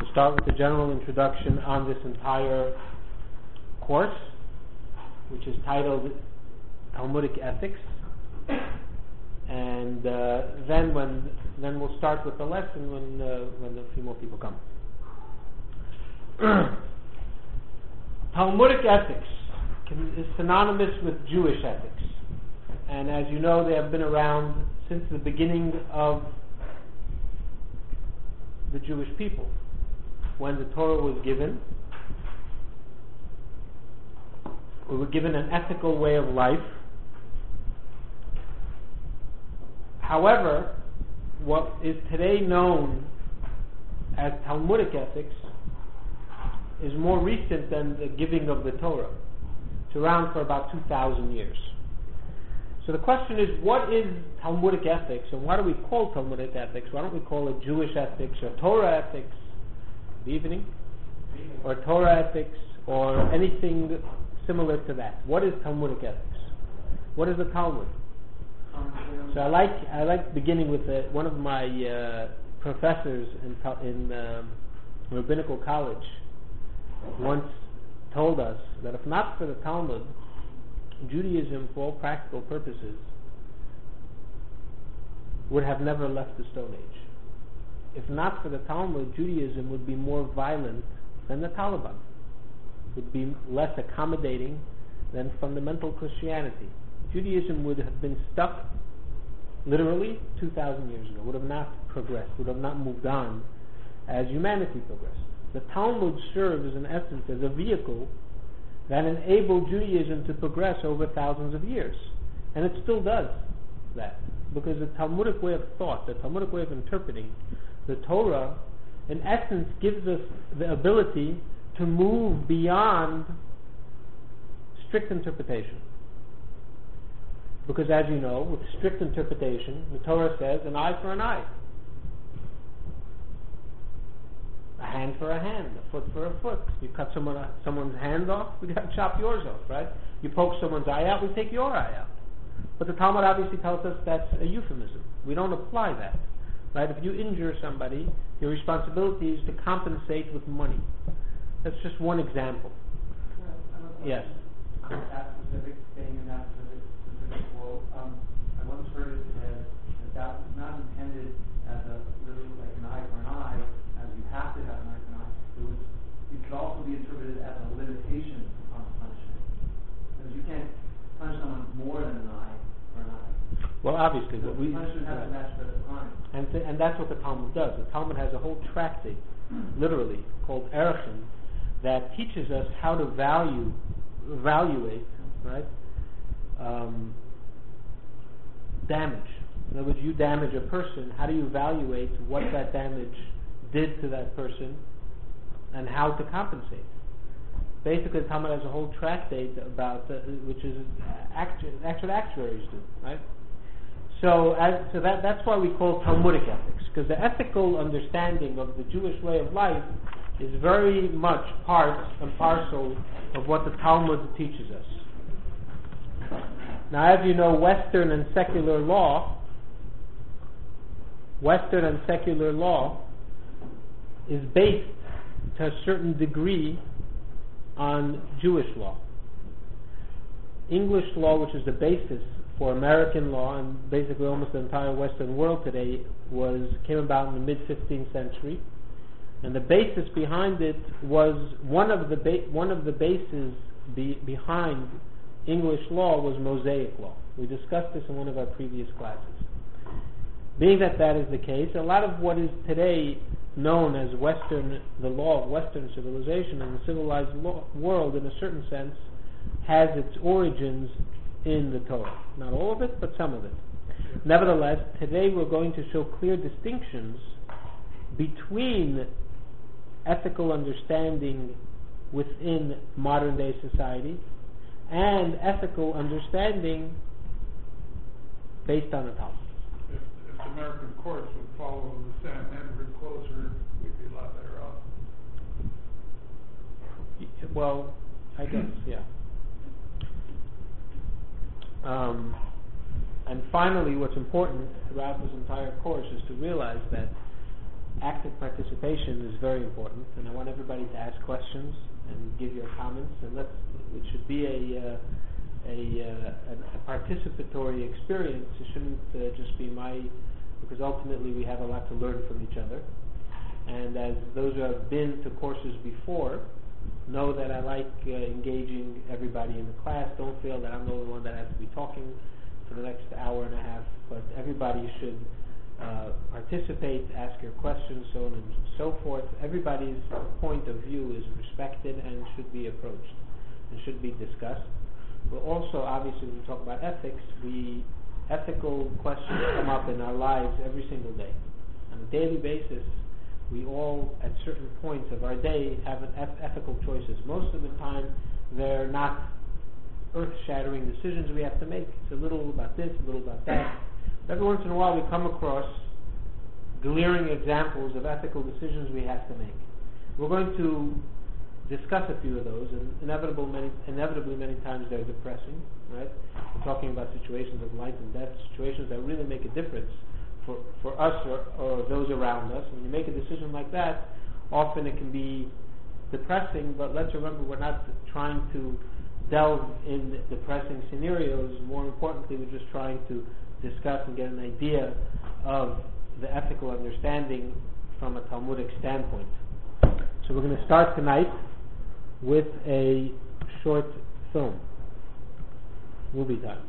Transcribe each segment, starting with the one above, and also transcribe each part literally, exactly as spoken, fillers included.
start with the general introduction on this entire course, which is titled Talmudic Ethics. And uh, then when then we'll start with the lesson when uh, when a few more people come. Talmudic ethics can, is synonymous with Jewish ethics, and as you know, they have been around since the beginning of the Jewish people. When the Torah was given, we were given an ethical way of life. However, what is today known as Talmudic ethics is more recent than the giving of the Torah. It's around for about two thousand years. So the question is, what is Talmudic ethics, and why do we call Talmudic ethics? Why don't we call it Jewish ethics or Torah ethics? Good evening. Or Torah ethics or anything similar to that. What is Talmudic ethics? What is the Talmud? So I like I like beginning with uh, one of my uh, professors in in um, rabbinical college once told us that if not for the Talmud, Judaism, for all practical purposes, would have never left the Stone Age. If not for the Talmud, Judaism would be more violent than the Taliban. Would be less accommodating than fundamental Christianity. Judaism would have been stuck literally two thousand years ago, would have not progressed, would have not moved on as humanity progressed. The Talmud serves in essence as a vehicle that enabled Judaism to progress over thousands of years. And it still does that, because the Talmudic way of thought, the Talmudic way of interpreting the Torah, in essence gives us the ability to move beyond strict interpretation. Because as you know, with strict interpretation, the Torah says an eye for an eye, a hand for a hand, a foot for a foot. You cut someone, someone's hand off, we got to chop yours off, right? You poke someone's eye out, we take your eye out. But the Talmud obviously tells us that's a euphemism. We don't apply that, right? If you injure somebody, your responsibility is to compensate with money. That's just one example. Yes. That specific thing in that specific, specific quote, um, I once heard it said that that was not intended as a literally like an eye for an eye, as you have to have an eye for an eye. It was, it could also be interpreted as a limitation on punishment, because you can't punish someone more than an eye for an eye. Well, obviously, what we punishment has to match the crime. And th- and that's what the Talmud does. The Talmud has a whole tractate, literally called Erechim, that teaches us how to value. evaluate, right? Um, damage. In other words, you damage a person, how do you evaluate what that damage did to that person and how to compensate? Basically, the Talmud has a whole tractate about, uh, which is actu- actual actuaries do, right? So, as, so that that's why we call Talmudic ethics, because the ethical understanding of the Jewish way of life is very much part and parcel of what the Talmud teaches us. Now, as you know, Western and secular law, Western and secular law is based to a certain degree on Jewish law. English law, which is the basis for American law and basically almost the entire Western world today, was came about in the mid fifteenth century. And the basis behind it was one of the ba- one of the bases be- behind English law was Mosaic law. We discussed this in one of our previous classes. Being that that is the case, a lot of what is today known as Western, the law of Western civilization and the civilized law, world, in a certain sense, has its origins in the Torah. Not all of it, but some of it. Nevertheless, today we're going to show clear distinctions between ethical understanding within modern day society and ethical understanding based on the Talmud. If, if the American courts would follow the San Henry closer, we'd be a lot better off. Well, I guess, yeah. Um, and finally, what's important throughout this entire course is to realize that active participation is very important, and I want everybody to ask questions and give your comments, and let's, it should be a, uh, a, uh, a participatory experience. It shouldn't uh, just be my, because ultimately we have a lot to learn from each other. And as those who have been to courses before know that I like uh, engaging everybody in the class. Don't feel that I'm the only one that has to be talking for the next hour and a half, but everybody should uh, participate, ask your questions, so on and so forth. Everybody's point of view is respected and should be approached and should be discussed. But also, obviously, when we talk about ethics, we ethical questions come up in our lives every single day. On a daily basis, we all, at certain points of our day, have an eth- ethical choices. Most of the time, they're not earth-shattering decisions we have to make. It's a little about this, a little about that. But every once in a while, we come across glaring examples of ethical decisions we have to make. We're going to discuss a few of those, and inevitable many, inevitably many times they're depressing, right? We're talking about situations of life and death, situations that really make a difference for, for us or, or those around us. When you make a decision like that, often it can be depressing, but let's remember we're not trying to delve in depressing scenarios. More importantly, we're just trying to discuss and get an idea of the ethical understanding from a Talmudic standpoint. So we're going to start tonight with a short film. Movie time.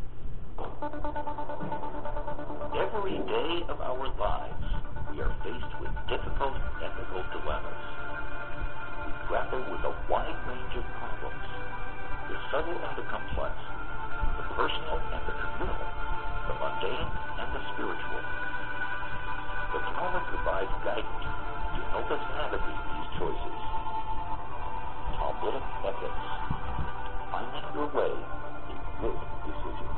Every day of our lives, we are faced with difficult ethical dilemmas. We grapple with a wide range of problems, the subtle and the complex, the personal and the communal, the mundane and the spiritual. The Talmud provides guidance to help us navigate these choices. Talmudic ethics, finding your way in good decisions.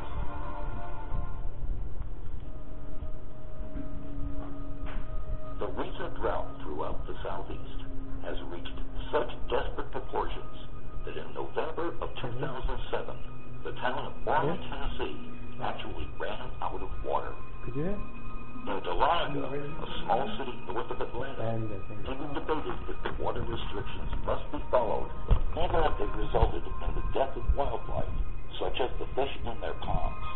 The recent drought throughout the southeast has reached such desperate proportions that in November of two thousand seven, the town of Orland, yeah. Tennessee, actually ran out of water. Could you hear? In Dahlonega, a small city north of Atlanta, it was debated if the water restrictions must be followed, even if they resulted in the death of wildlife, such as the fish in their ponds.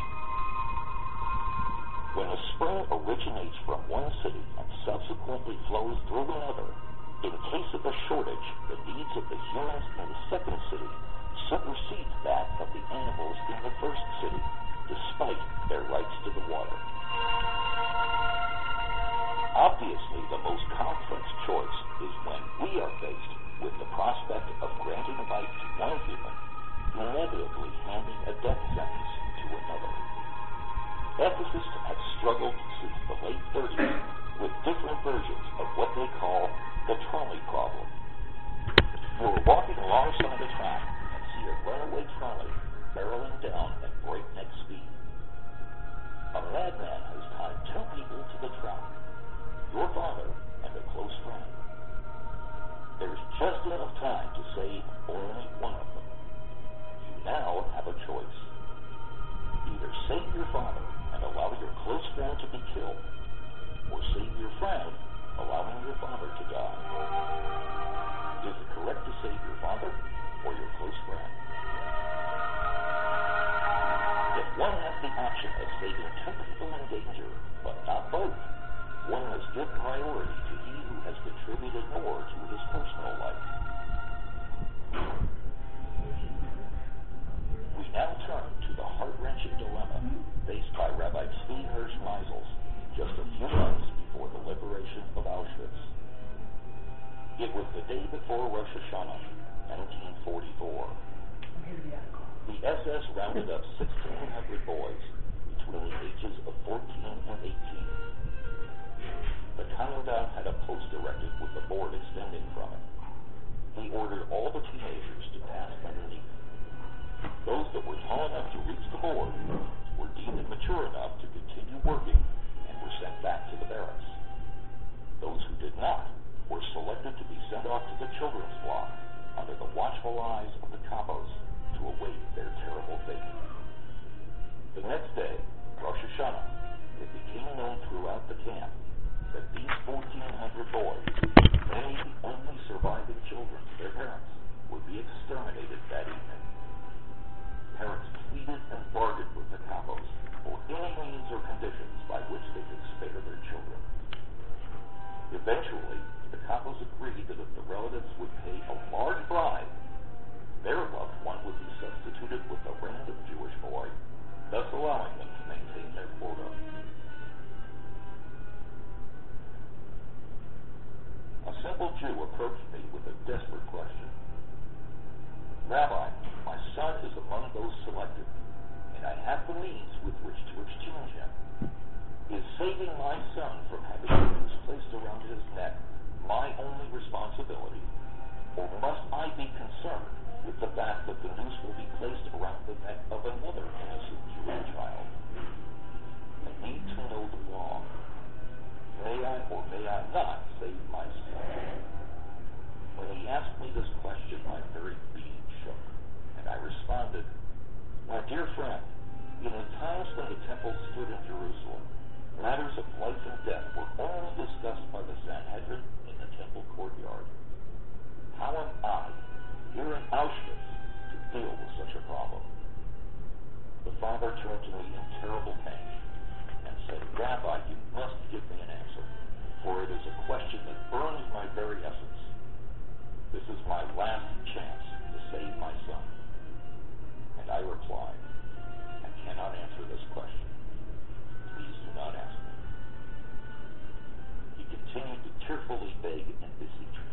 When a spring originates from one city and subsequently flows through another, in case of a shortage, the needs of the humans in the second city supersede that of the animals in the first city, despite their rights to the water. Obviously, the most complex choice is when we are faced with the prospect of granting life to one human, inevitably handing a death sentence to another. Ethicists have struggled since the late thirties with different versions of what they call the trolley problem. You are walking alongside a track and see a runaway trolley barreling down at breakneck speed. A madman has tied two people to the track, your father and a close friend. There's just enough time to save only one of them. You now have a choice. Either save your father and allow your close friend to be killed, or save your friend, allowing your father to die. Is it correct to save your father or your close friend? If one has the option of saving two people in danger, but not both, one must give priority to he who has contributed more to his personal life. We now turn to the heart-wrenching dilemma faced by Rabbi Tzvi Hirsch Meisels just a few months before the liberation of Auschwitz. It was the day before Rosh Hashanah, nineteen forty-four. The S S rounded up sixteen hundred boys between the ages of fourteen and eighteen. The commandant had a post erected with the board extending from it. He ordered all the teenagers to pass underneath. Those that were tall enough to reach the board were deemed mature enough to continue working and were sent back to the barracks. Those who did not were selected to be sent off to the children's block under the watchful eyes of the capos to await their terrible fate. The next day, Rosh Hashanah, it became known throughout the camp that these fourteen Eventually, the couples agreed that if the relatives would pay a large bribe, their loved one would be substituted with a random Jewish boy, thus allowing them to maintain their quota. A simple Jew approached me with a desperate question. Rabbi, my son is among those selected, and I have the means with which to exchange him. Is saving my son from having a noose placed around his neck my only responsibility, or must I be concerned with the fact that the noose will be placed around the neck of another innocent Jewish child? I need to know the law. May I or may I not save my son? When he asked me this question, my very being shook, and I responded, my dear friend, in the times when the temple stood in Jerusalem, matters of life and death were only discussed by the Sanhedrin in the temple courtyard. How am I, here in Auschwitz, to deal with such a problem? The father turned to me in terrible pain and said, Rabbi, you must give me an answer, for it is a question that burns my very essence. This is my last chance to save my son. And I replied, I cannot answer this question. Please do not ask me. He continued to tearfully beg and beseech me.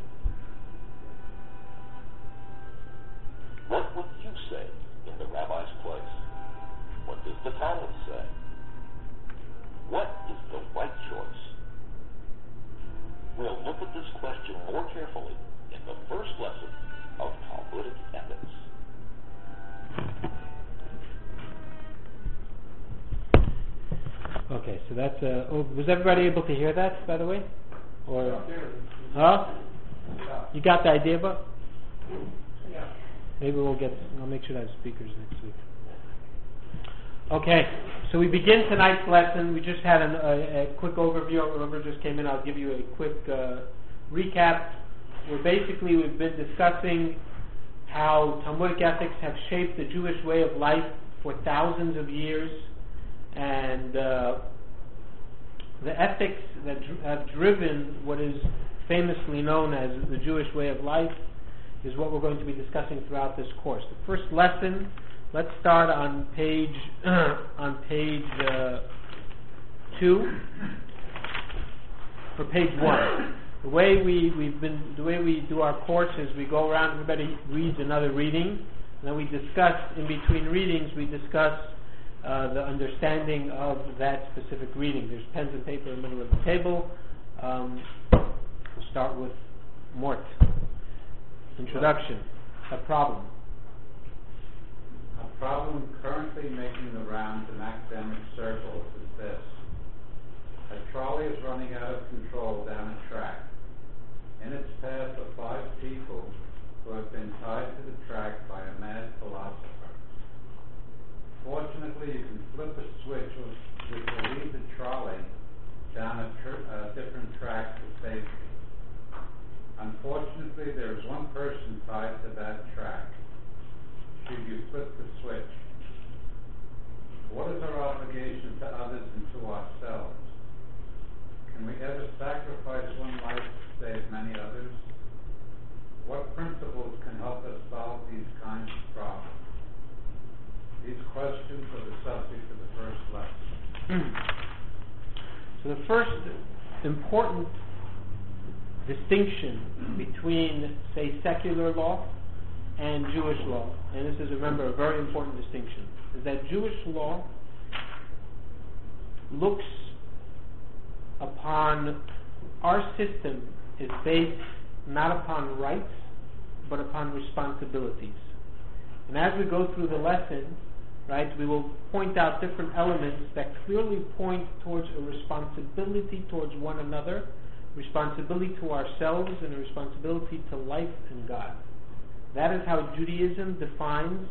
What would you say in the rabbi's place? What does the Talmud say? What is the right choice? We'll look at this question more carefully in the first lesson of Talmudic ethics. Okay, so that's uh, oh, was everybody able to hear that, by the way? Or huh? You got the idea, but Yeah. maybe we'll get. I'll make sure to have speakers next week. Okay, so we begin tonight's lesson. We just had an, a, a quick overview. Whoever just came in, I'll give you a quick uh, recap. Where basically we've been discussing how Talmudic ethics have shaped the Jewish way of life for thousands of years, and uh, the ethics that dr- have driven what is famously known as the Jewish way of life is what we're going to be discussing throughout this course. The first lesson, let's start on page on page uh, two. For page one, the way we we've been the way we do our course is we go around. Everybody reads another reading, and then we discuss in between readings. We discuss uh, the understanding of that specific reading. There's pens and paper in the middle of the table. Um, we'll start with Mort. Introduction. A problem. A problem currently making the rounds in academic circles is this. A trolley is running out of control down a track. In its path are five people who have been tied to the track by a mad philosopher. Fortunately, you can flip a switch which will lead the trolley down a, tr- a different track to safety. Unfortunately, there is one person tied to that track. Should you flip the switch? What is our obligation to others and to ourselves? Can we ever sacrifice one life to save many others? What principles can help us solve these kinds of problems? These questions are the subject of the first lesson. So the first important distinction between, say, secular law and Jewish law, and this is, remember, a very important distinction, is that Jewish law looks upon, our system is based not upon rights, but upon responsibilities. And as we go through the lesson, right, we will point out different elements that clearly point towards a responsibility towards one another, responsibility to ourselves, and a responsibility to life and God. That is how Judaism defines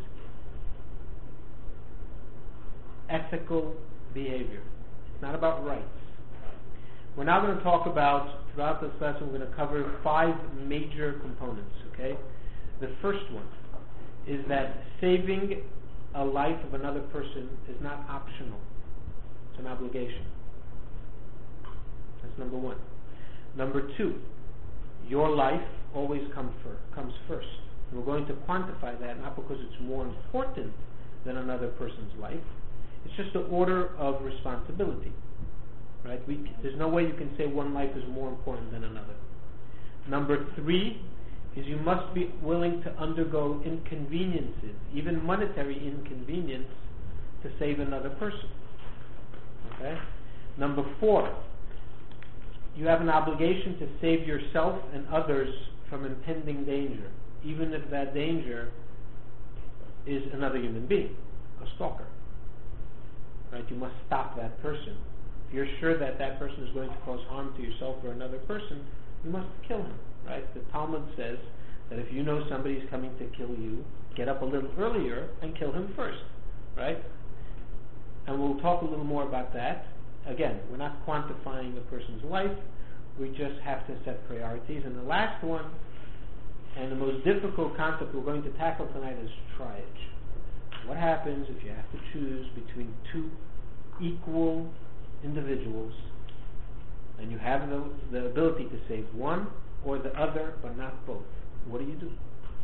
ethical behavior. It's not about rights. We're now going to talk about, throughout this lesson, we're going to cover five major components, okay? The first one is that saving a life of another person is not optional. It's an obligation. That's number one. Number two, your life always come fir- comes first. And we're going to quantify that, not because it's more important than another person's life. It's just the order of responsibility. Right? We, there's no way you can say one life is more important than another. Number three is you must be willing to undergo inconveniences, even monetary inconvenience, to save another person. Okay? Number four, you have an obligation to save yourself and others from impending danger, even if that danger is another human being, a stalker. Right? You must stop that person. If you're sure that that person is going to cause harm to yourself or another person, you must kill him. Right? The Talmud says that if you know somebody's coming to kill you, get up a little earlier and kill him first. Right? And we'll talk a little more about that. Again, we're not quantifying the person's life. We just have to set priorities. And the last one, and the most difficult concept we're going to tackle tonight, is triage. What happens if you have to choose between two equal individuals and you have the, the ability to save one or the other, but not both? What do you do?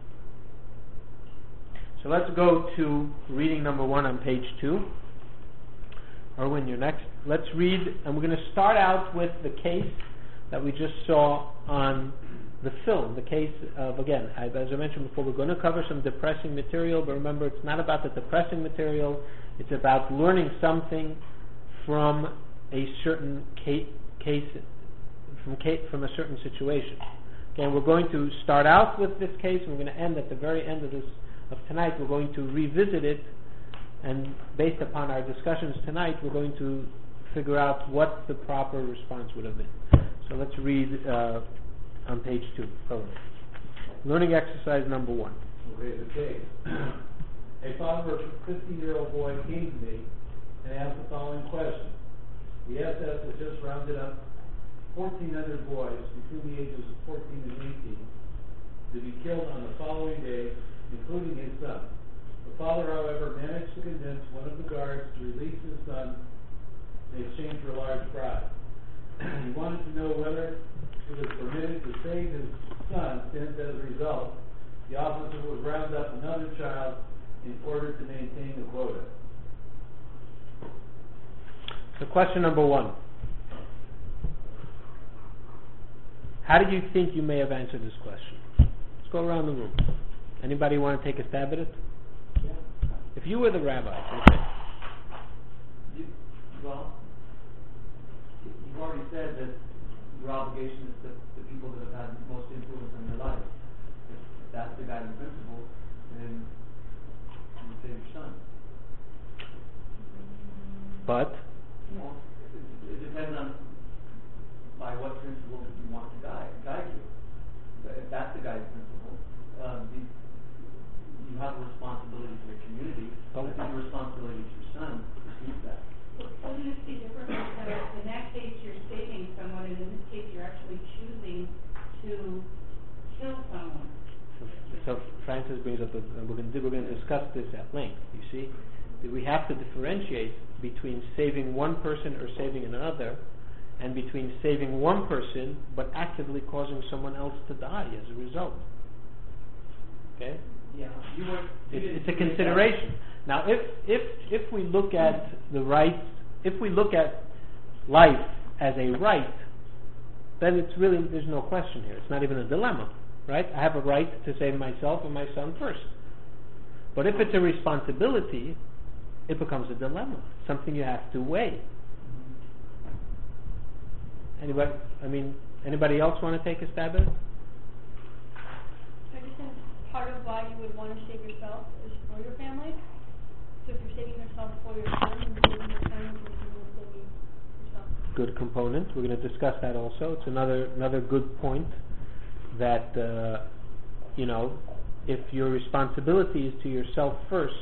So let's go to reading number one on page two. Erwin, you're next. Let's read, and we're going to start out with the case that we just saw on the film. The case of, again, as I mentioned before, we're going to cover some depressing material, but remember, it's not about the depressing material. It's about learning something from a certain case, case from, case, from a certain situation. Okay, and we're going to start out with this case, and we're going to end at the very end of this of tonight. We're going to revisit it, and based upon our discussions tonight, we're going to figure out what the proper response would have been. So let's read uh, on page two. Go ahead. Learning exercise number one. Okay, the case. A father of a fifteen-year-old boy came to me and asked the following question. The S S has just rounded up fourteen hundred boys between the ages of fourteen and eighteen to be killed on the following day, including his son. The father, however, managed to convince one of the guards to release his son in exchange for a large bribe. He wanted to know whether it was permitted to save his son, since as a result, the officer would round up another child in order to maintain the quota. So question number one. How do you think you may have answered this question? Let's go around the room. Anybody want to take a stab at it? Yeah. If you were the rabbi, okay. You, well, you've already said that your obligation is to the people that have had most influence on your life. If, if that's the guiding principle, then you save your son. But? Well, it, it depends on by what principle you want to guide, guide you. But if that's the guiding principle, um, the, you have a responsibility to your community, but it's your responsibility to your son to receive that. Wouldn't this be different because in that case you're saving someone, and in this case you're actually choosing to kill someone? So, so Francis brings up, a, and we're going to we're going to discuss this at length. You see, that we have to differentiate between saving one person or saving another, and between saving one person but actively causing someone else to die as a result. Okay. Yeah, you were. It's, it's a consideration. Now, if if if we look at the right, if we look at life as a right, then it's really, there's no question here. It's not even a dilemma, right? I have a right to save myself and my son first. But if it's a responsibility, it becomes a dilemma, something you have to weigh. Anybody? I mean, anybody else want to take a stab at it? I just think part of why you would want to save yourself is for your family. So if you're saving yourself for your son, and saving your son, you're saving yourself. Good component. We're going to discuss that also. It's another another good point that uh, you know, if your responsibility is to yourself first,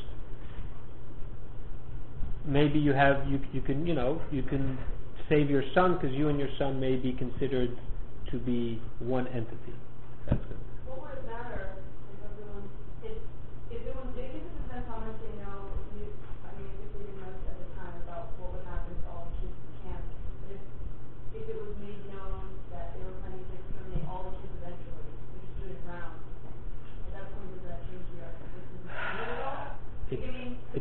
maybe you have you you can you know you can save your son because you and your son may be considered to be one entity. That's good. What would it matter if everyone, if, if it was big, it depends how much they know. You, I mean, if they didn't know at the time about what would happen to all the kids in camp. But if, if it was made known that they were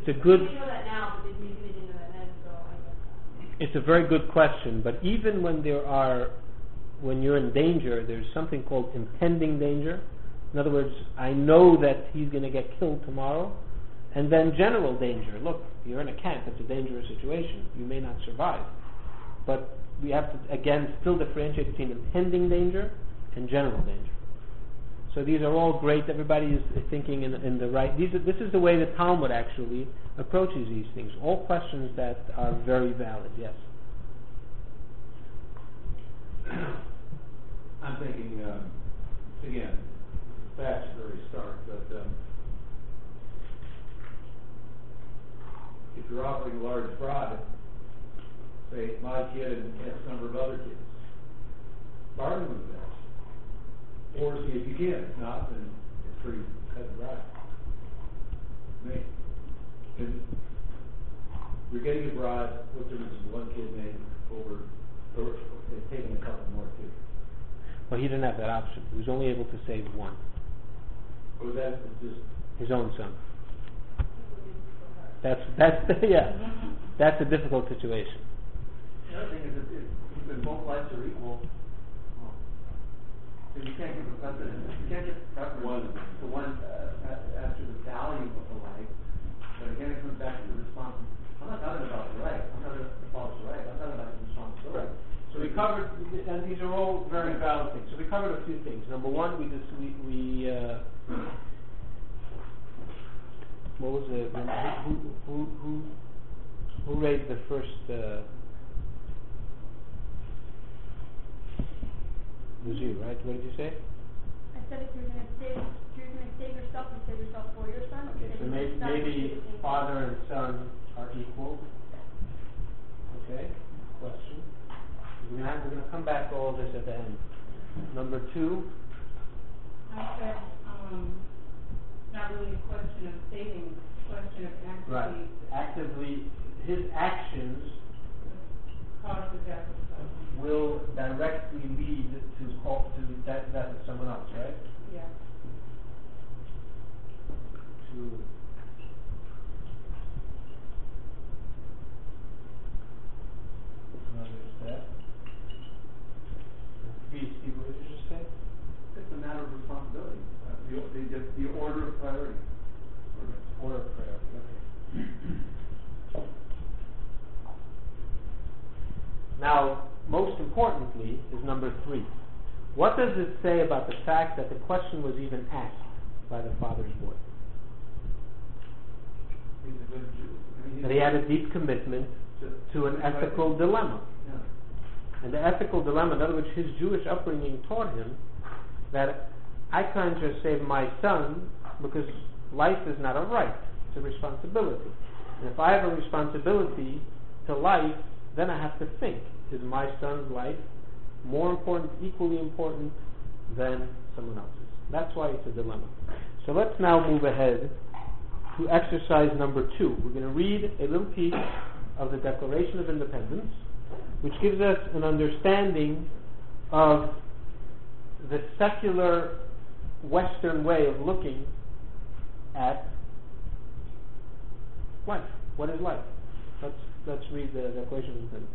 it's a good. You know that now, but maybe they didn't know that then, so I guess that. It's a very good question, but even when there are, when you're in danger, there's something called impending danger. In other words, I know that he's going to get killed tomorrow, and then general danger. Look, you're in a camp; it's a dangerous situation. You may not survive, but we have to again still differentiate between impending danger and general danger. So these are all great. Everybody is thinking in, in the right. These are, this is the way the Talmud actually approaches these things. All questions that are very valid. Yes. I'm thinking um, again, the facts are very stark, but um, if you're offering a large bribe, say my kid and X number of other kids, bargain with that. Or see if you can. If not, then it's pretty cut and dry. I mean, and you're getting a bribe. What difference does one kid make over, or taking a couple more too? Well, he didn't have that option. He was only able to save one. Or that's just his own son. That's that's yeah. That's a difficult situation. The other thing is that if, if both lives are equal. You can't give a preference. You can't give preference one to one uh, as to the value of the life. But again, it comes back to the responsibility. I'm not talking about the right. I'm not talking about the father's right. I'm talking about his responsibility. So we covered, and these are all very valid things. So we covered a few things. Number one, we just we, we uh, what was it? Who who who who raised the first? Uh, It was you, right? What did you say? I said if you're going to save, if you're going to save yourself, you save yourself for your son. Okay, so maybe, maybe father and son are equal. Okay, question. We're going we're to come back to all this at the end. Number two. I said, um, not really a question of saving, it's a question of actively. Right. Actively, his actions cause the death of someone. Will directly lead to call, to the death of someone else, right? Yeah. To another's death. Please, Steve, what did you just say? It's a matter of responsibility. Uh, the, the, the order of priority. Order of priority. Okay. Now, most importantly is number three. What does it say about the fact that the question was even asked by the father's boy? He's a good Jew. I mean, that he had a deep commitment to, to an ethical dilemma. Yeah. And the ethical dilemma, in other words, his Jewish upbringing taught him that I can't just save my son because life is not a right, it's a responsibility. And if I have a responsibility to life, then I have to think, is my son's life more important, equally important than someone else's? That's why it's a dilemma. So let's now move ahead to exercise number two. We're going to read a little piece of the Declaration of Independence, which gives us an understanding of the secular Western way of looking at life. What is life? Let's let's read the Declaration of Independence.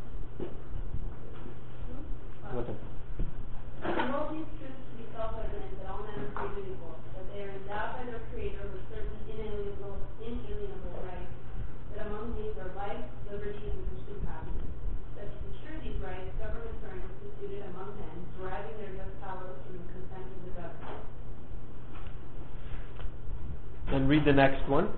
What's up? The world needs truth to be self-evident that all men are created equal, that they are endowed by their Creator with certain inalienable, inalienable rights, that among these are life, liberty, and the pursuit of happiness. That to secure these rights, governments are instituted among men, deriving their just powers from the consent of the government. And read the next one.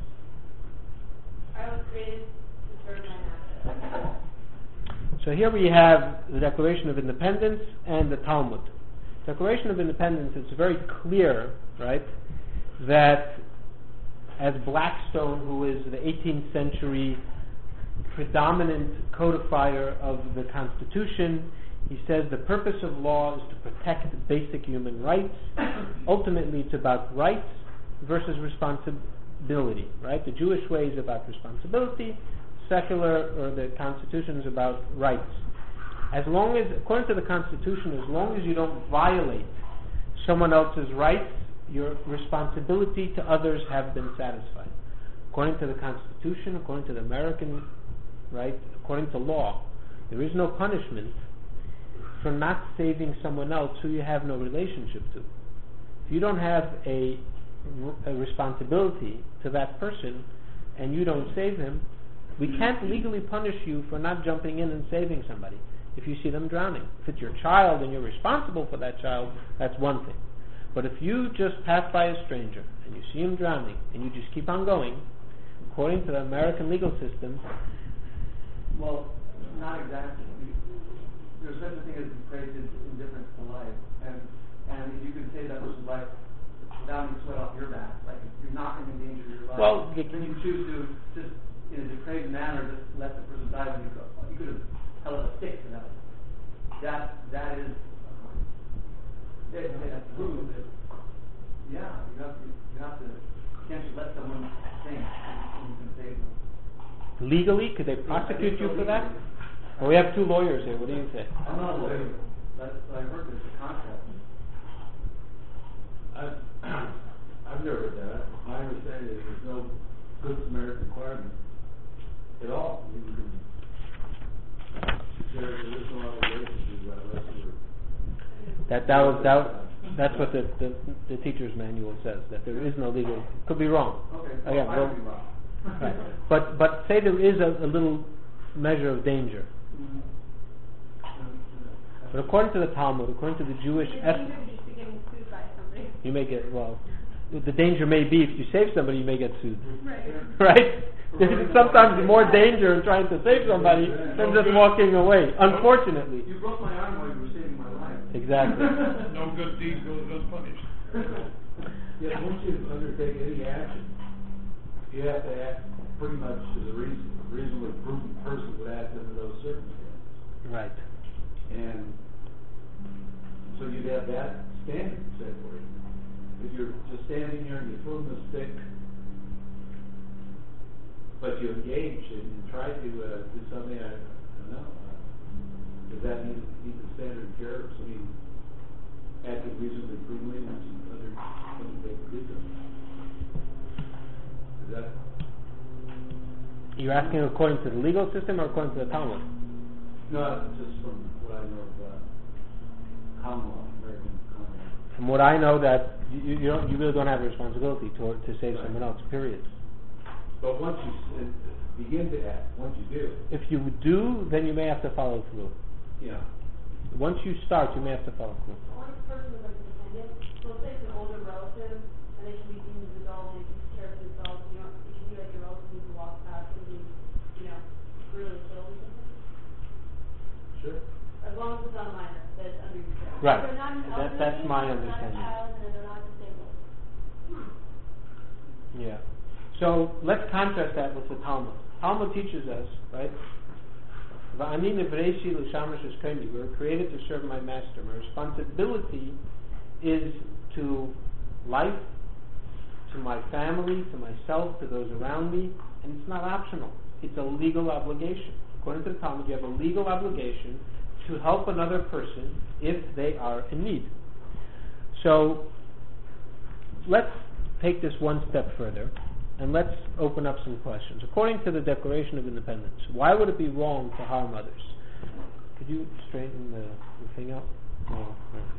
I was created to serve my master. So here we have the Declaration of Independence and the Talmud. Declaration of Independence, it's very clear, right, that as Blackstone, who is the eighteenth century predominant codifier of the Constitution, he says the purpose of law is to protect basic human rights. Ultimately, it's about rights versus responsibility, right? The Jewish way is about responsibility. Secular, or the Constitution, is about rights. As long as, according to the Constitution, as long as you don't violate someone else's rights, your responsibility to others have been satisfied. according to the Constitution, according to the American, right, according to law, there is no punishment for not saving someone else who you have no relationship to. If you don't have a, a responsibility to that person and you don't save him, we can't legally punish you for not jumping in and saving somebody if you see them drowning. If it's your child and you're responsible for that child, that's one thing. But if you just pass by a stranger and you see him drowning and you just keep on going, according to the American legal system... Well, not exactly. There's such a thing as depraved indifference to life. And and if you can save that person's life without any sweat off your back, like if you're not going to endanger your life, well, then you choose to just, in a depraved manner, just let the person die when you go. You could have held up a stick to that. That, that is a crime. It, it has proved that, yeah, you have to, you have to, you can't just let someone sink when you can save them. Legally, could they prosecute you for that? Well, we have two lawyers here. What do you say? I'm not a lawyer, but I heard there's a concept. I've, I've never heard that. My understanding is there's no Good Samaritan requirement at all. I mean, you can, there, there is no obligation to do that unless you're... That, that was, that, that's what the, the, the teacher's manual says, that there is no legal... Could be wrong. Okay, Again, well, I well, could be wrong. right. But, but say there is a, a little measure of danger. Mm-hmm. But according to the Talmud, according to the Jewish ethic, you may get, well, the danger may be if you save somebody, you may get sued. Right. Right? There's sometimes more danger in trying to save somebody than just walking away, unfortunately. You broke my arm while you were saving my life. Exactly. No good deed goes unpunished. Yeah, once you undertake any action, you have to act pretty much as a reason, reasonably prudent person would act under those circumstances. Right. And so you'd have that standard set for you. If you're just standing here and you throw them a stick, but you engage and you try to uh, do something, I, I don't know, uh, does that mean meet the standard of care? So I mean, acting reasonably prudently and some other things they could do something. Is that? You're asking according to the legal system or according to the Talmud? No, just from what I know of uh, common law, American common law. From what I know, that you, you, don't, you really don't have a responsibility to to save Right. someone else, period. But once you s- begin to act, once you do, If you do, then you may have to follow through. yeah. Once you start, you may have to follow through. Only person is like dependent. So let's say it's an older relative, and they should be deemed as adult, and take care of themselves. You know, it should be like a relative who walks past and be, you know, really ill or something. Sure. As long as it's not a minor, that it's under your care. Right. They're not an That, elderly, that's my they're understanding. not a child, and they're not disabled. Yeah. So let's contrast that with the Talmud. Talmud teaches us, right? We were created to serve my master. My responsibility is to life, to my family, to myself, to those around me, and it's not optional. It's a legal obligation. According to the Talmud, you have a legal obligation to help another person if they are in need. So let's take this one step further, and let's open up some questions. According to the Declaration of Independence, why would it be wrong to harm others? Could you straighten the, the thing out? No, no.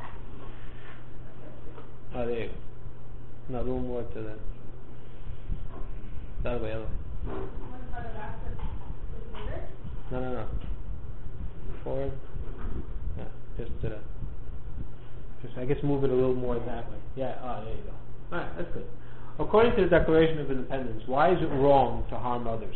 Oh, there you go. No, a little more to the... The other way, other way. One part of that is bigger. No, no, no. Forward. Yeah, just to the... Just, I guess move it a little more that way. Yeah, oh, there you go. Alright, that's good. According to the Declaration of Independence, why is it wrong to harm others?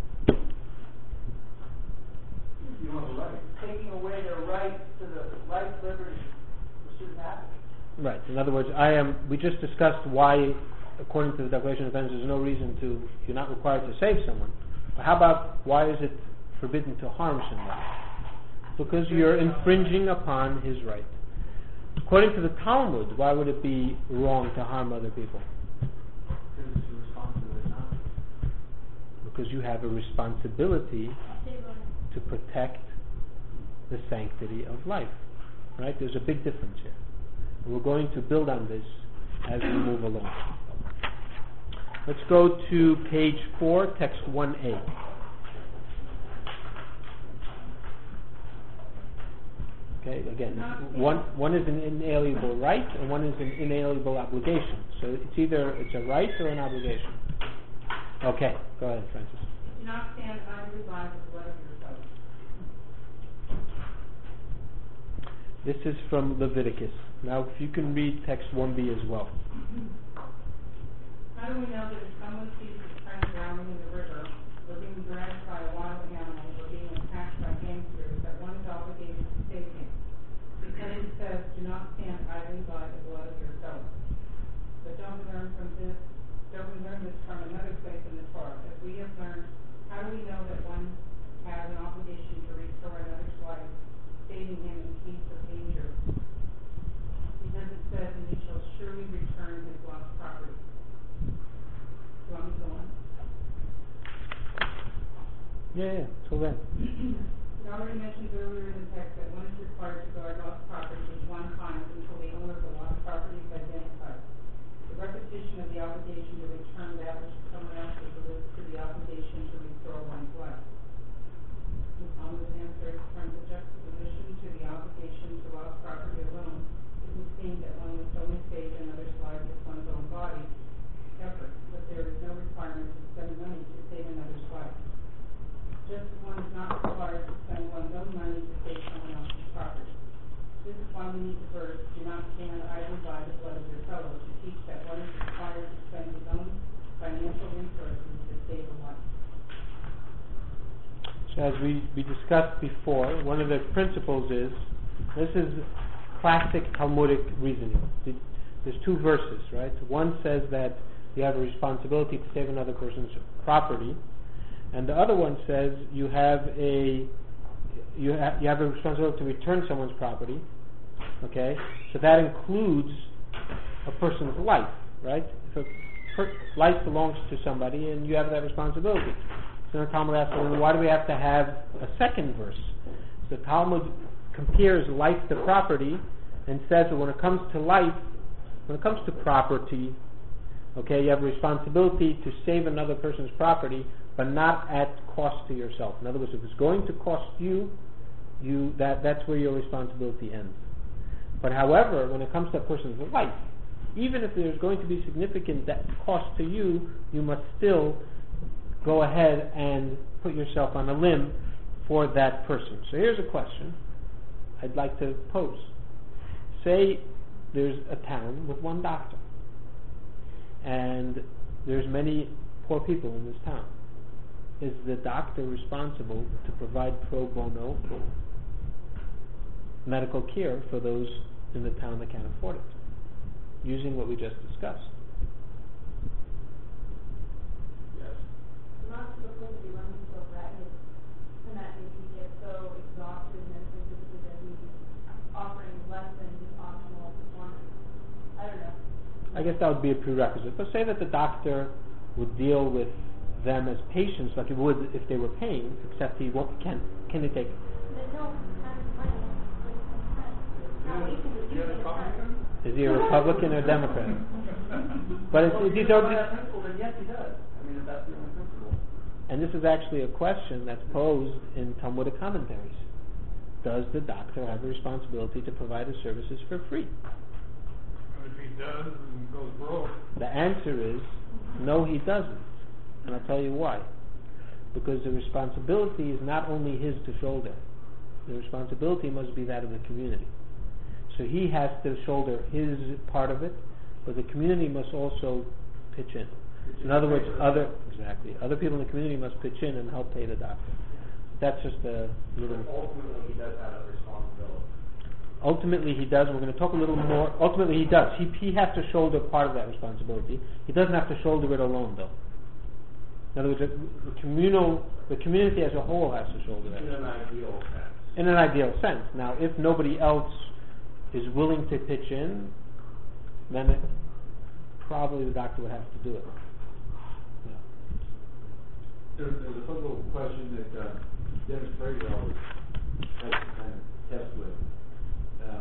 You have a right. Taking away their right to the life, liberty, pursuit of happiness. Right. In other words, I am. We just discussed why, according to the Declaration of Independence, there's no reason to. You're not required to save someone. But how about why is it forbidden to harm somebody? Because you're infringing upon his right. According to the Talmud, why would it be wrong to harm other people? Because you're responsible not. Because you have a responsibility to protect the sanctity of life. Right? There's a big difference here. And we're going to build on this as we move along. Let's go to page four, text one A. Okay, again, one one is an inalienable right and one is an inalienable obligation. So it's either it's a right or an obligation. Okay, go ahead, Francis. Do not stand idly by the blood of your fellow. This is from Leviticus. Now, if you can read text one B as well. How do we know that if someone sees his friend drowning in the river, or being dragged by a wild animal, or being attacked by gangsters, that one is obligated to save him? Because it says, do not stand idly by the blood of your fellow. But don't we learn from this? Don't we learn this from another place in the Torah? As we have learned, how do we know that one has an obligation to restore another's life, saving him in case of danger? Because it says, and he shall surely return his lost property. Do you want me to go on? Yeah, yeah, so then. It already mentioned earlier in the text that one is required to guard lost property with one kind until the owner of the lost property is identified. The repetition of the obligation to return that which someone else has related to the obligation to restore one's life. The Talmud's answer from the juxtaposition to the obligation to lost property alone, it would seem that one must only save another's life with one's own body effort, but there is no requirement to spend money to save another's life. Just as one is not required to spend one's own money to save someone else's property. This is why we need the verse, do not stand idly by the blood of your fellow, to teach that one is required to spend his own financial resources to save a life. So as we, we discussed before, one of the principles is, this is classic Talmudic reasoning. There's two verses, right? One says that you have a responsibility to save another person's property, and the other one says you have a you, ha- you have a responsibility to return someone's property. Okay, so that includes a person's life, right? So per- life belongs to somebody, and you have that responsibility. So the Talmud asks, well, why do we have to have a second verse? The Talmud compares life to property and says that when it comes to life, when it comes to property, okay, you have a responsibility to save another person's property, but not at cost to yourself. In other words, if it's going to cost you, you that that's where your responsibility ends. But however, when it comes to a person's life, even if there's going to be significant that cost to you, you must still go ahead and put yourself on a limb for that person. So here's a question I'd like to pose. Say there's a town with one doctor, and there's many poor people in this town. Is the doctor responsible to provide pro bono medical care for those in the town that can't afford it, using what we just discussed? Yes. Not to the point that he runs himself ragged, and that maybe he gets so exhausted and physically that he's offering less than his optimal performance. I don't know. I guess that would be a prerequisite. But say that the doctor would deal with them as patients like he would if they were paying, except he won't, can can they take? There's no kind of money. How easy would you be? Is he a Republican or Democrat? But it's, well, these if you are that principle, then yes, he does. I mean, if that's the only principle. and this is actually a question that's posed in Talmudic commentaries. Does the doctor have a responsibility to provide his services for free? If he does and goes broke. The answer is no, he doesn't. And I'll tell you why. Because the responsibility is not only his to shoulder. The responsibility must be that of the community. So he has to shoulder his part of it, but the community must also pitch in. In other words, other exactly other people in the community must pitch in and help pay the doctor. That's just a little. Ultimately, he does have a responsibility. Ultimately, he does. We're going to talk a little more. Ultimately, he does. He he has to shoulder part of that responsibility. He doesn't have to shoulder it alone, though. In other words, the, the communal, the community as a whole has to shoulder that. In an ideal sense. In an ideal sense. Now, if nobody else is willing to pitch in, then it, probably the doctor would have to do it. Yeah. There's, there's a fun little question that uh, Dennis Prager always has to kind of test with. Um,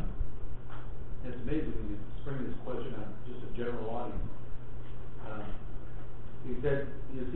it's amazing when you spring this question on just a general audience. Um,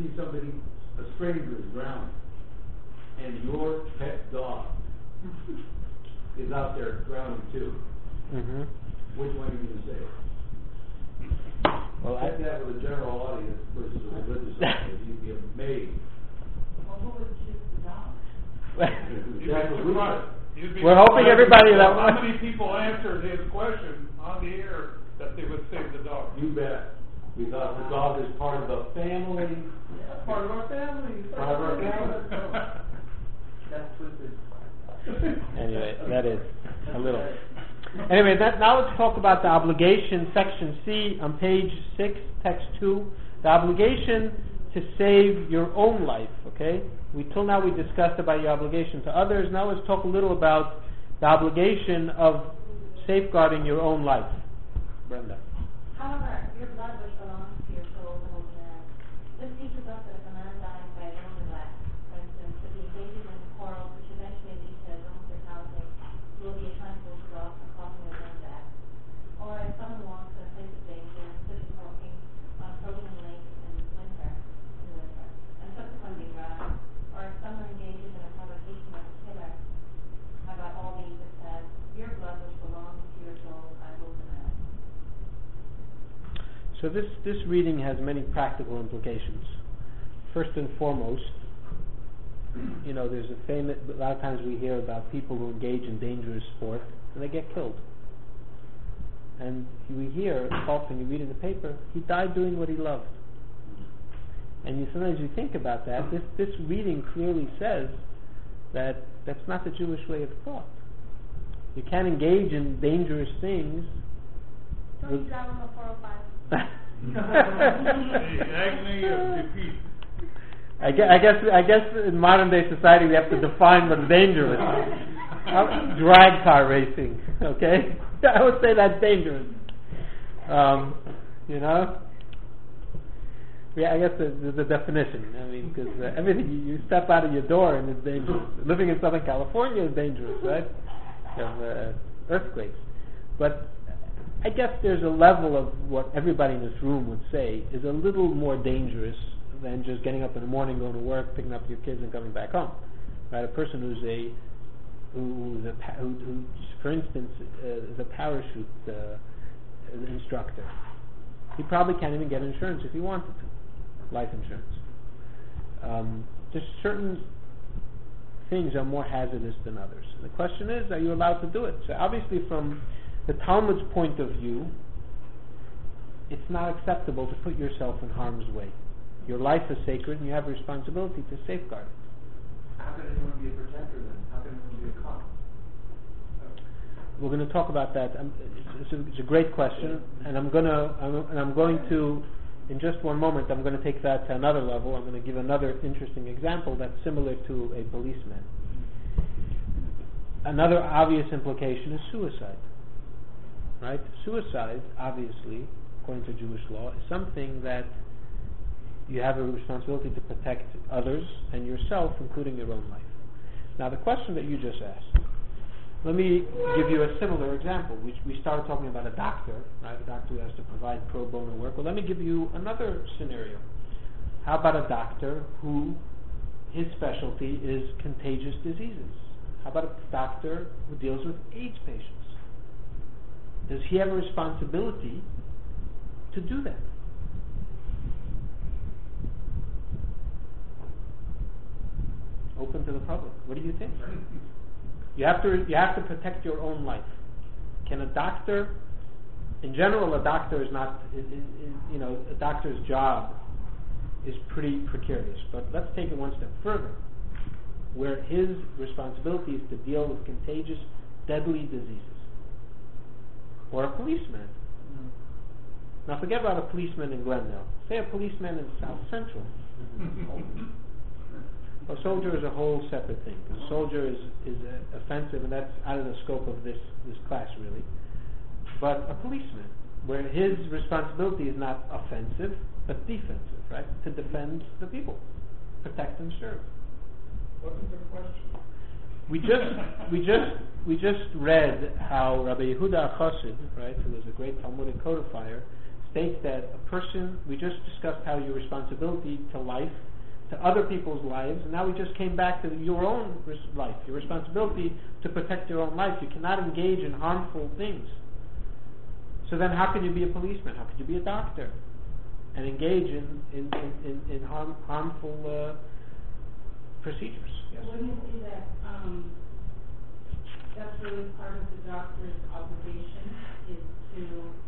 see somebody, a stranger is drowning, and your pet dog is out there drowning too. Mm-hmm. Which one are you going to save? Well, I, Check that with a general audience versus a religious audience. You'd be amazed. Well, who would choose the dog? You'd be That's what we surprised. do. You'd be We're hoping surprised everybody that- how many people answered his question on the air that they would save the dog. You bet. Because the dog is part of the family. Yeah, part of our family. Part of our family. That's twisted. anyway, that is a little. Anyway, that, now let's talk about the obligation, section C on page six, text two. The obligation to save your own life, okay? We till now we discussed about your obligation to others. Now let's talk a little about the obligation of safeguarding your own life. Brenda. However, your blood which belongs to your soul and man. This teaches us that if a man dies by his own neglect, for instance, if he engages in quarrels which eventually lead to his own mortality, he will be accountable to God for causing his own death. Or if someone walks in a place of danger, such as walking on a frozen lake in winter, in winter, and subsequently drowned, or if someone engages in a provocation of a killer, about all these it says, your blood which belongs to your soul I will demand. So this, this reading has many practical implications. First and foremost, you know, there's a famous, a lot of times we hear about people who engage in dangerous sport and they get killed. And we hear, often you read in the paper, he died doing what he loved. And you, sometimes you think about that, this, this reading clearly says that that's not the Jewish way of thought. You can't engage in dangerous things. Don't drive on the four oh five. The agony of defeat. I guess, I guess I guess in modern day society we have to define what's dangerous. Drag car racing, okay? I would say that's dangerous. Um, you know? Yeah, I guess there's a definition. I mean, because uh, everything, you, you step out of your door and it's dangerous. Living in Southern California is dangerous, right? You have uh, earthquakes. But I guess there's a level of what everybody in this room would say is a little more dangerous than just getting up in the morning, going to work, picking up your kids, and coming back home. Right? A person who's a who's a who, who for instance, uh, is a parachute uh, instructor. He probably can't even get insurance if he wanted to, life insurance. Um, just certain things are more hazardous than others. The question is, are you allowed to do it? So obviously, from the Talmud's point of view, it's not acceptable to put yourself in harm's way. Your life is sacred and you have a responsibility to safeguard it. How can anyone be a protector then? How can anyone be a cop? We're going to talk about that. Um, it's, a, it's a great question, and I'm going to, I'm, and I'm going to, in just one moment, I'm going to take that to another level. I'm going to give another interesting example that's similar to a policeman. Another obvious implication is suicide. Right? Suicide, obviously, according to Jewish law, is something that you have a responsibility to protect others and yourself, including your own life. Now, the question that you just asked, let me give you a similar example. We, we started talking about a doctor, right? A doctor who has to provide pro bono work. Well, let me give you another scenario. How about a doctor who his specialty is contagious diseases? How about a doctor who deals with AIDS patients? Does he have a responsibility to do that? Open to the public. What do you think? You have to you have to protect your own life. Can a doctor, in general, a doctor is not, is, is, is, you know, a doctor's job is pretty precarious. But let's take it one step further, where his responsibility is to deal with contagious, deadly diseases. Or a policeman. Mm-hmm. Now forget about a policeman in Glendale. Say a policeman in South Central. A soldier is a whole separate thing. A soldier is, is uh, offensive, and that's out of the scope of this, this class, really. But a policeman, where his responsibility is not offensive, but defensive, right? To defend the people, protect and serve. What is the question? We just we just we just read how Rabbi Yehuda Chassid, right, who was a great Talmudic codifier, states that a person, we just discussed how your responsibility to life, to other people's lives, and now we just came back to your own res- life, your responsibility to protect your own life. You cannot engage in harmful things. So then how could you be a policeman? How could you be a doctor and engage in, in, in, in, in harm, harmful uh, procedures? Yes. Wouldn't you see that um, that's really part of the doctor's obligation is to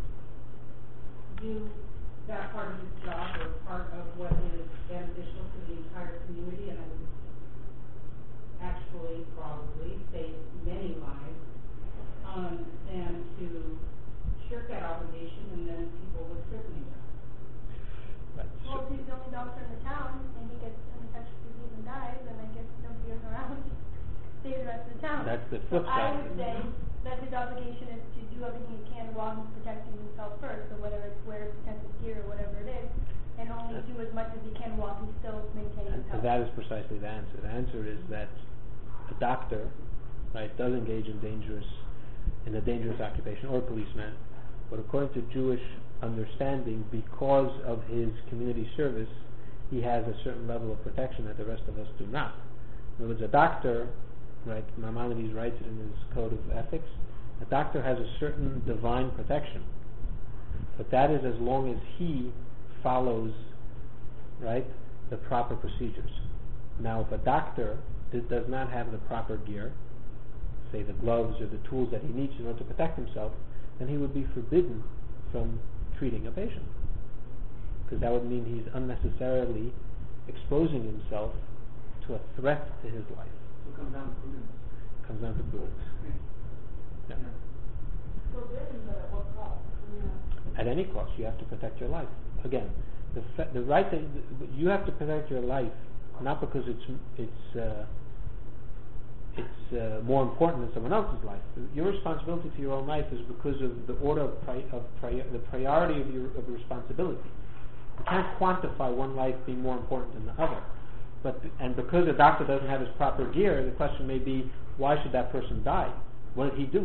do that part of his job or part of what is beneficial to the entire community, and I would actually probably save many lives, um, and to shirk that obligation, and then people would certainly die. Right. Well, if he's the only doctor in the town and he gets an infectious disease and dies, then I guess nobody else around to save the rest of the town. That's the flip so side. I would say that his obligation is to do everything he can while he's protecting himself first, so whether it's wear protective gear or whatever it is, and only do as much as he can while he's still maintaining his health. And that is precisely the answer. The answer is that a doctor, right, does engage in dangerous, in a dangerous occupation, or a policeman, but according to Jewish understanding, because of his community service, he has a certain level of protection that the rest of us do not. In other words, a doctor, right, Maimonides writes it in his Code of Ethics, a doctor has a certain divine protection, but that is as long as he follows, right, the proper procedures. Now, if a doctor d- does not have the proper gear, say the gloves or the tools that he needs in order to protect himself, then he would be forbidden from treating a patient, because that would mean he's unnecessarily exposing himself to a threat to his life. So it comes down to prudence. Comes down to prudence. Yeah. Yeah. Forbidden, but at what cost? Yeah. At any cost, you have to protect your life. Again, the fa- the right that you have to protect your life, not because it's it's uh, it's uh, more important than someone else's life. Your responsibility to your own life is because of the order of, pri- of pri- the priority of your of responsibility. You can't quantify one life being more important than the other. But and because a doctor doesn't have his proper gear, the question may be, why should that person die? What did he do?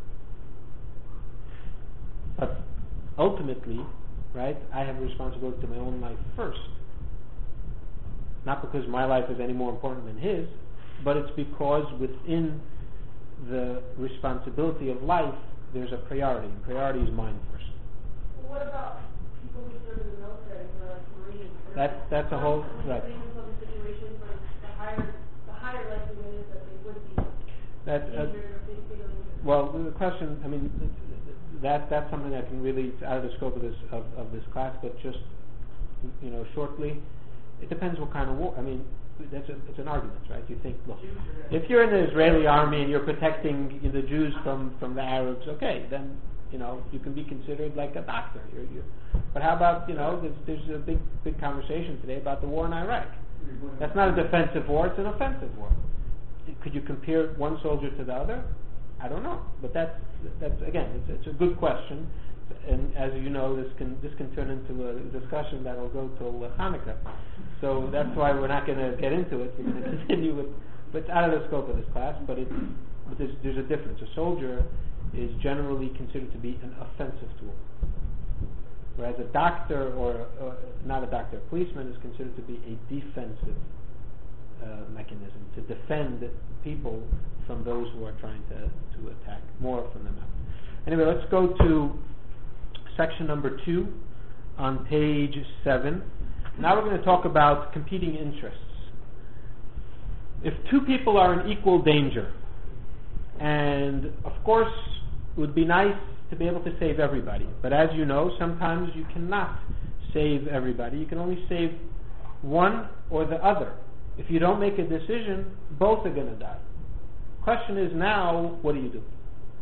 But ultimately, right, I have a responsibility to my own life first. Not because my life is any more important than his, but it's because within the responsibility of life, there's a priority. And priority is mine first. Well, what about people who serve in the military, who are like Marines? That's that's a whole right. Situations where the higher the higher likelihood is that they would be That, uh, injured or physically injured. well, the question, I mean, that that's something that can really, it's out of the scope of this of, of this class, but just, you know, shortly, it depends what kind of war. I mean, that's a, it's an argument, right? You think, look, if you're in the Israeli army and you're protecting the Jews from, from the Arabs, okay, then, you know, you can be considered like a doctor. You're, you're, but how about, you know, there's, there's a big, big conversation today about the war in Iraq. That's not a defensive war, it's an offensive war. Could you compare one soldier to the other? I don't know, but that's that's again, it's, it's a good question, and as you know, this can this can turn into a discussion that'll go till Hanukkah. So that's why we're not going to get into it. We're going to continue with, but it's out of the scope of this class. But it's but there's there's a difference. A soldier is generally considered to be an offensive tool, whereas a doctor or uh, not a doctor, a policeman is considered to be a defensive uh, mechanism to defend people from those who are trying to, to attack, more from them out. Anyway, let's go to section number two on page seven. Now we're going to talk about competing interests. If two people are in equal danger, and of course it would be nice to be able to save everybody, but as you know, sometimes you cannot save everybody. You can only save one or the other. If you don't make a decision, both are going to die. Question is now, what do you do?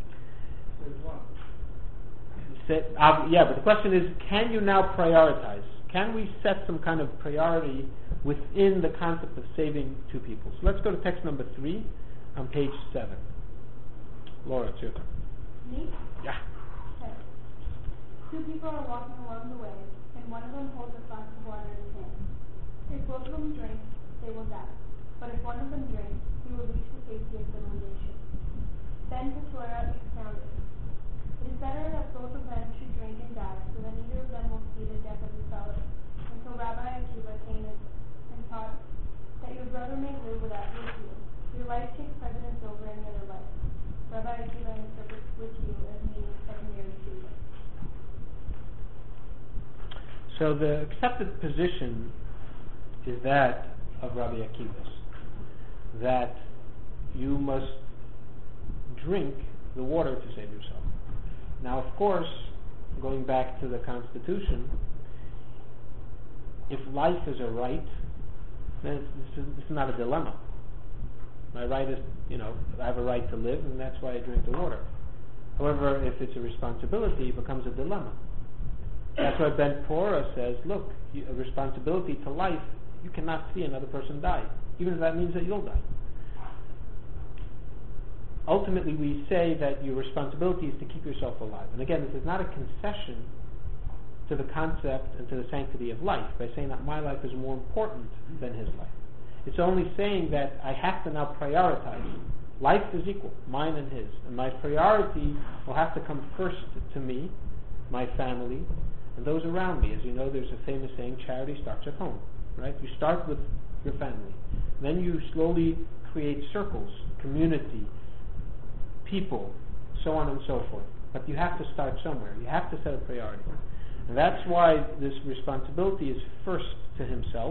Say, uh, yeah, but the question is, can you now prioritize? Can we set some kind of priority within the concept of saving two people? So let's go to text number three on page seven. Laura, it's your turn. Me? Yeah. Okay. Two people are walking along the way, and one of them holds a flask of water in his hand. If both of them drink, they will die. But if one of them drinks, he will reach the safety of civilization. Then the Torah expounded. It is better that both of them should drink and die, so that neither of them pay the debt of the seller, until Rabbi Akiva came and taught that your brother may live without with you. Your life takes precedence over any other life. Rabbi Akiva interprets with you as meaning secondary to you. So the accepted position is that of Rabbi Akiva's, that you must drink the water to save yourself. Now, of course, going back to the Constitution, if life is a right, then it's, this, is, this is not a dilemma. My right is, you know, I have a right to live, and that's why I drink the water. However, if it's a responsibility, it becomes a dilemma. That's why Ben Pora says, look, you, a responsibility to life, you cannot see another person die, even if that means that you'll die. Ultimately, we say that your responsibility is to keep yourself alive. And again, this is not a concession to the concept and to the sanctity of life by saying that my life is more important than his life. It's only saying that I have to now prioritize. Life is equal, mine and his. And my priority will have to come first to me, my family, and those around me. As you know, there's a famous saying, charity starts at home. Right? You start with your family. Then you slowly create circles, community, people, so on and so forth. But you have to start somewhere. You have to set a priority. And that's why this responsibility is first to himself,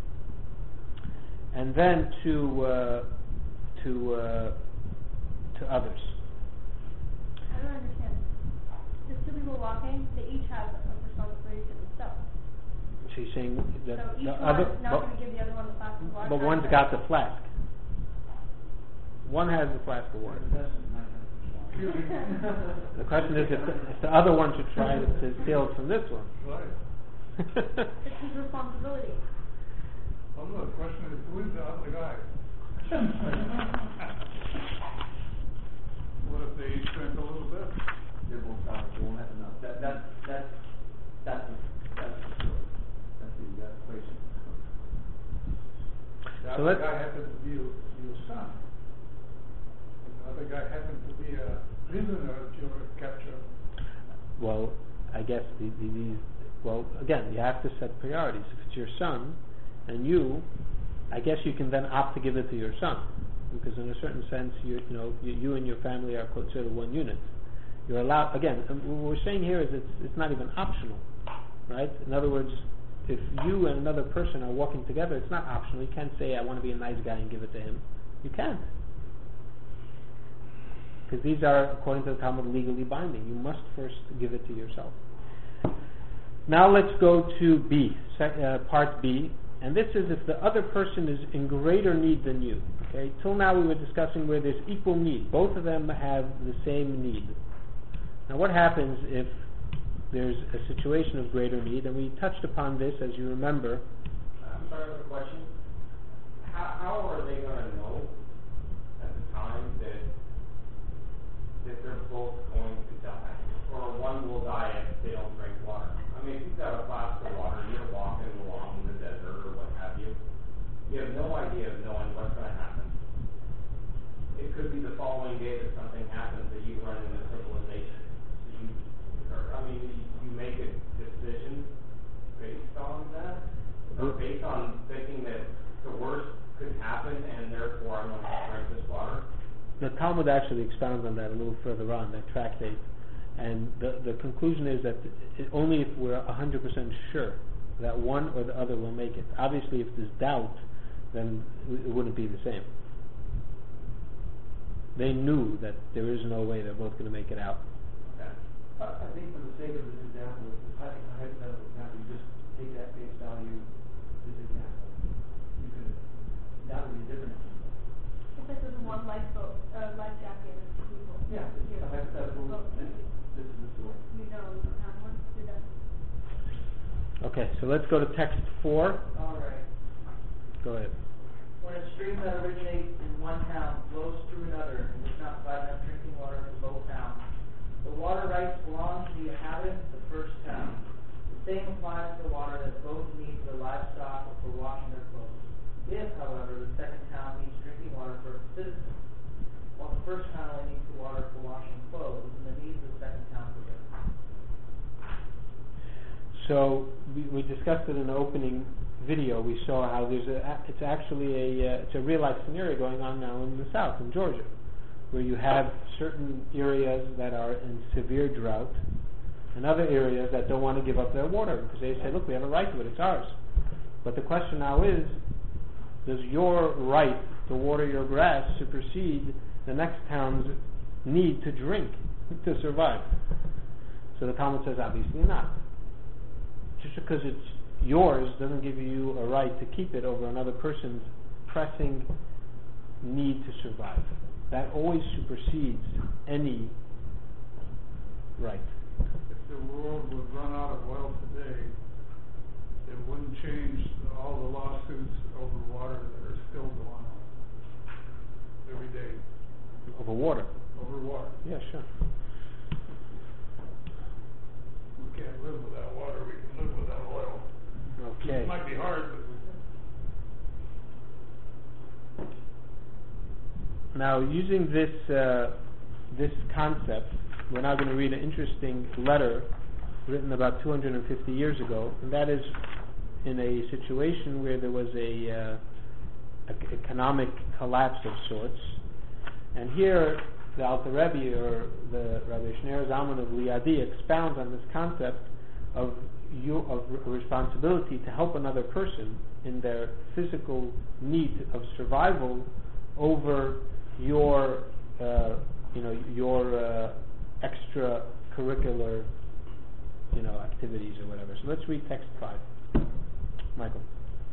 and then to uh, to uh, to others. I don't understand. There's two people walking. They each have a responsibility to themselves. So you're saying that so each the one other, is not going to give the other one the flask of water. but one's got the flask. One has the flask of water. The question is if the, if the other one should try to, to steal it from this one. Right. It's his responsibility. Well, no, the question is, who is the other guy? What if they each drink a little bit? They won't stop. They won't have enough. That that that that's the that's the story. That's the uh, equation. The So other let's- guy happens to be your, your son. And the other guy happens to be a prisoner at your capture. Well, I guess the, the, these. Well, again, you have to set priorities. If it's your son and you, I guess you can then opt to give it to your son, because in a certain sense, you you know, you, you and your family are considered one unit. You're allowed. Again, um, what we're saying here is it's it's not even optional, right? In other words, if you and another person are walking together, it's not optional. You can't say, I want to be a nice guy and give it to him. You can't. Because these are, according to the Talmud, legally binding. You must first give it to yourself. Now let's go to B, sec, uh, part B. And this is if the other person is in greater need than you. Okay? Till now we were discussing where there's equal need. Both of them have the same need. Now what happens if there's a situation of greater need? And we touched upon this, as you remember. I'm sorry for the question. How, how are they going to know at the time that that they're both going to die, or one will die if they don't drink water? I mean, if you've got a flask of water, you're walking along in the desert or what have you, you have no idea of knowing what's going to happen. It could be the following day that something happens that you run into civilization. So you, or, I mean, you, you make a decision based on that, or based on thinking that the worst could happen and therefore I'm going to drink this water. The Talmud actually expounds on that a little further on, that tractate. And the, the conclusion is that it, only if we're one hundred percent sure that one or the other will make it. Obviously, if there's doubt, then it wouldn't be the same. They knew that there is no way they're both going to make it out. Okay. I, I think for the sake of this example, it's a hypothetical example, you just take that face value, this example. You could, that would be different. If this is one lifeboat, uh, life jacket and two people. Yeah, it's Here. a hypothetical, Well, this, this is the story. You know you don't have one, you're done. Okay, so let's go to text four. All right. Go ahead. When a stream that originates in one town flows through another and does not provide enough drinking water for both towns, the water rights belong to the inhabitants of the first town. The same applies to the water that both need for their livestock or for washing their clothes. If, however, the second town needs drinking water for its citizens, while the first town only needs the water for washing clothes, then the needs of the second town prevail. So we, we discussed it in the opening video. We saw how there's a, it's actually a, uh, it's a real life scenario going on now in the South, in Georgia, where you have certain areas that are in severe drought, and other areas that don't want to give up their water because they say, look, we have a right to it, it's ours. But the question now is, does your right to water your grass supersede the next town's need to drink, to survive? So the Talmud says, obviously not. Just because it's yours doesn't give you a right to keep it over another person's pressing need to survive. That always supersedes any right. If the world would run out of oil today, it wouldn't change all the lawsuits over water that are still going on every day. Over water? Over water. Yeah, sure. We can't live without water, we can live without oil. Okay. It might be hard, but we Now, using this uh, this concept, we're now going to read an interesting letter written about two hundred fifty years ago, and that is in a situation where there was a, uh, a economic collapse of sorts. And here, the Alter Rebbe, or the Rabbi Shneur Zalman of Liadi, expounds on this concept of you of responsibility to help another person in their physical need of survival over your, uh, you know, your uh, extracurricular, you know, activities or whatever. So let's read text five. Michael.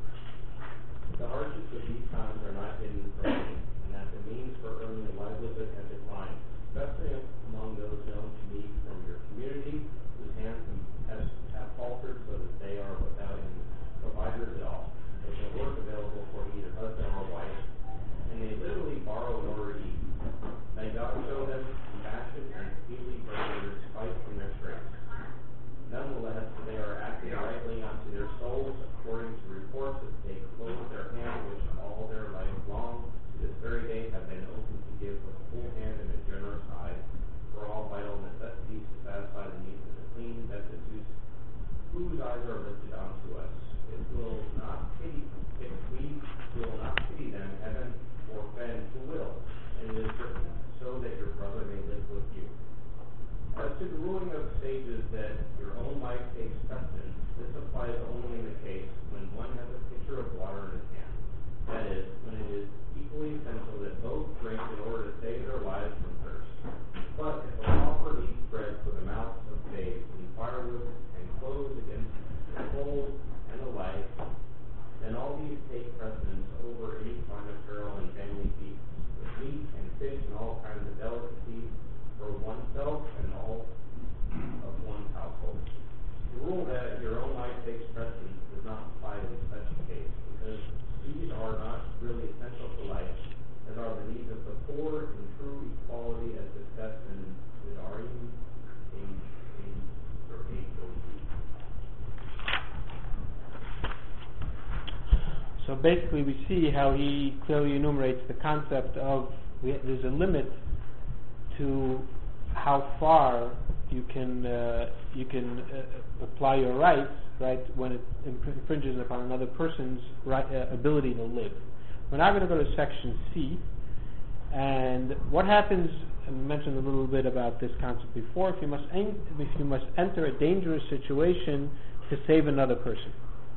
The hardships of these times are not hidden from me, and that the means for earning a livelihood have declined, especially among those known to me from your community, whose hands have, have faltered so that they are without any providers at all. There's no work available for either husband or wife, and they literally borrow in order to eat. May God show them compassion and speedily bring their respite from their strength. Nonetheless, they are acting rightly unto their souls, according to reports that they close their hand, which all their life long, to this very day, have been open to give with a full hand and a generous eye for all vital necessities to satisfy the needs of the clean, destitute, whose eyes are lifted unto us. It will not pity, if we will not pity them, heaven forfend who will, and it is written, so that your brother may live with you. As to the ruling of sages that your own life takes precedence, this applies only in the case when one has a pitcher of water in his hand. That is, when it is equally essential that both drink in order to save their lives from thirst. But if a pauper needs bread for the mouths of babes, and firewood and clothes against the cold and the light, then all these take precedence over any fine apparel and family feasts, with meat and fish and all kinds of delicacies, for oneself and all of one's household. The rule that your own life takes precedence does not apply in such a case, because these are not really essential to life, as are the needs of the poor in true equality as discussed in the Darim, age, age, or age O T. So basically we see how he clearly enumerates the concept of we, there's a limit to how far you can uh, you can uh, apply your rights, right, when it infringes upon another person's right, uh, ability to live. We're now going to go to section C, and what happens, I mentioned a little bit about this concept before, if you must en- if you must enter a dangerous situation to save another person.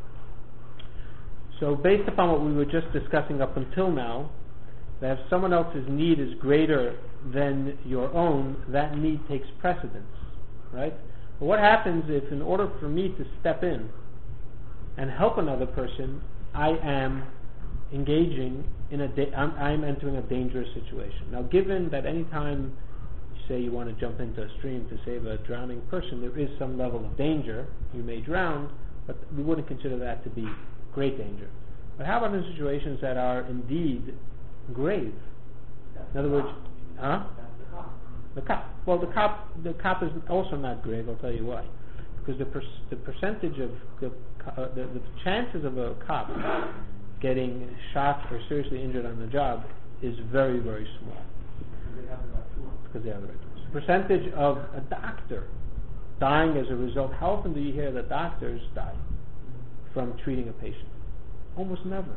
So based upon what we were just discussing up until now, that if someone else's need is greater than your own, that need takes precedence, right? But what happens if, in order for me to step in and help another person, I am engaging in a, da- I'm, I'm entering a dangerous situation. Now, given that any time you say you want to jump into a stream to save a drowning person, there is some level of danger. You may drown, but we wouldn't consider that to be great danger. But how about in situations that are indeed grave? In other words, huh? The cop. Well, the cop. The cop is also not grave. I'll tell you why. Because the per- the percentage of the, uh, the the chances of a cop getting shot or seriously injured on the job is very very small. Because they have the right tools. The percentage of a doctor, dying as a result. How often do you hear that doctors die from treating a patient? Almost never.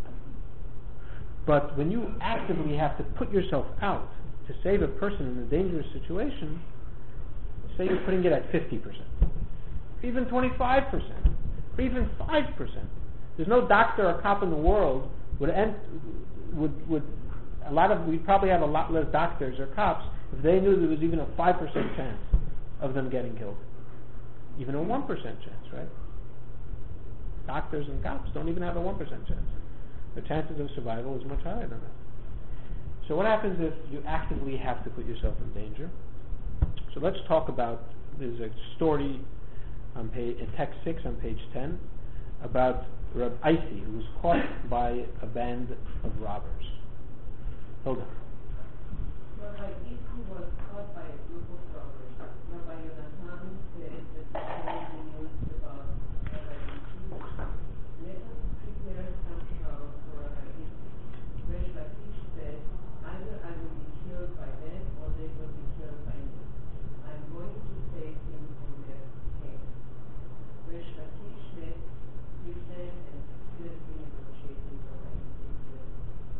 But when you actively have to put yourself out to save a person in a dangerous situation, say you're putting it at fifty percent, even twenty-five percent, or even five percent. There's no doctor or cop in the world would end, would would a lot of we probably have a lot less doctors or cops if they knew there was even a five percent chance of them getting killed, even a one percent chance, right? Doctors and cops don't even have a one percent chance. The chances of survival is much higher than that. So what happens if you actively have to put yourself in danger? So let's talk about, there's a story on page, in text six on page ten about Reb Isi, who was caught by a band of robbers. Hold on. Rabbi Isi was caught by a group of robbers. Rabbi Yonatan said that the story he used about Rabbi Isi. Let us prepare some trouble for Rabbi Isi. Resh Lakish said, either I will be killed by them or they will be killed by me. I'm going to save him from their pain. Resh Lakish met with them and seriously negotiating Rabbi Isi's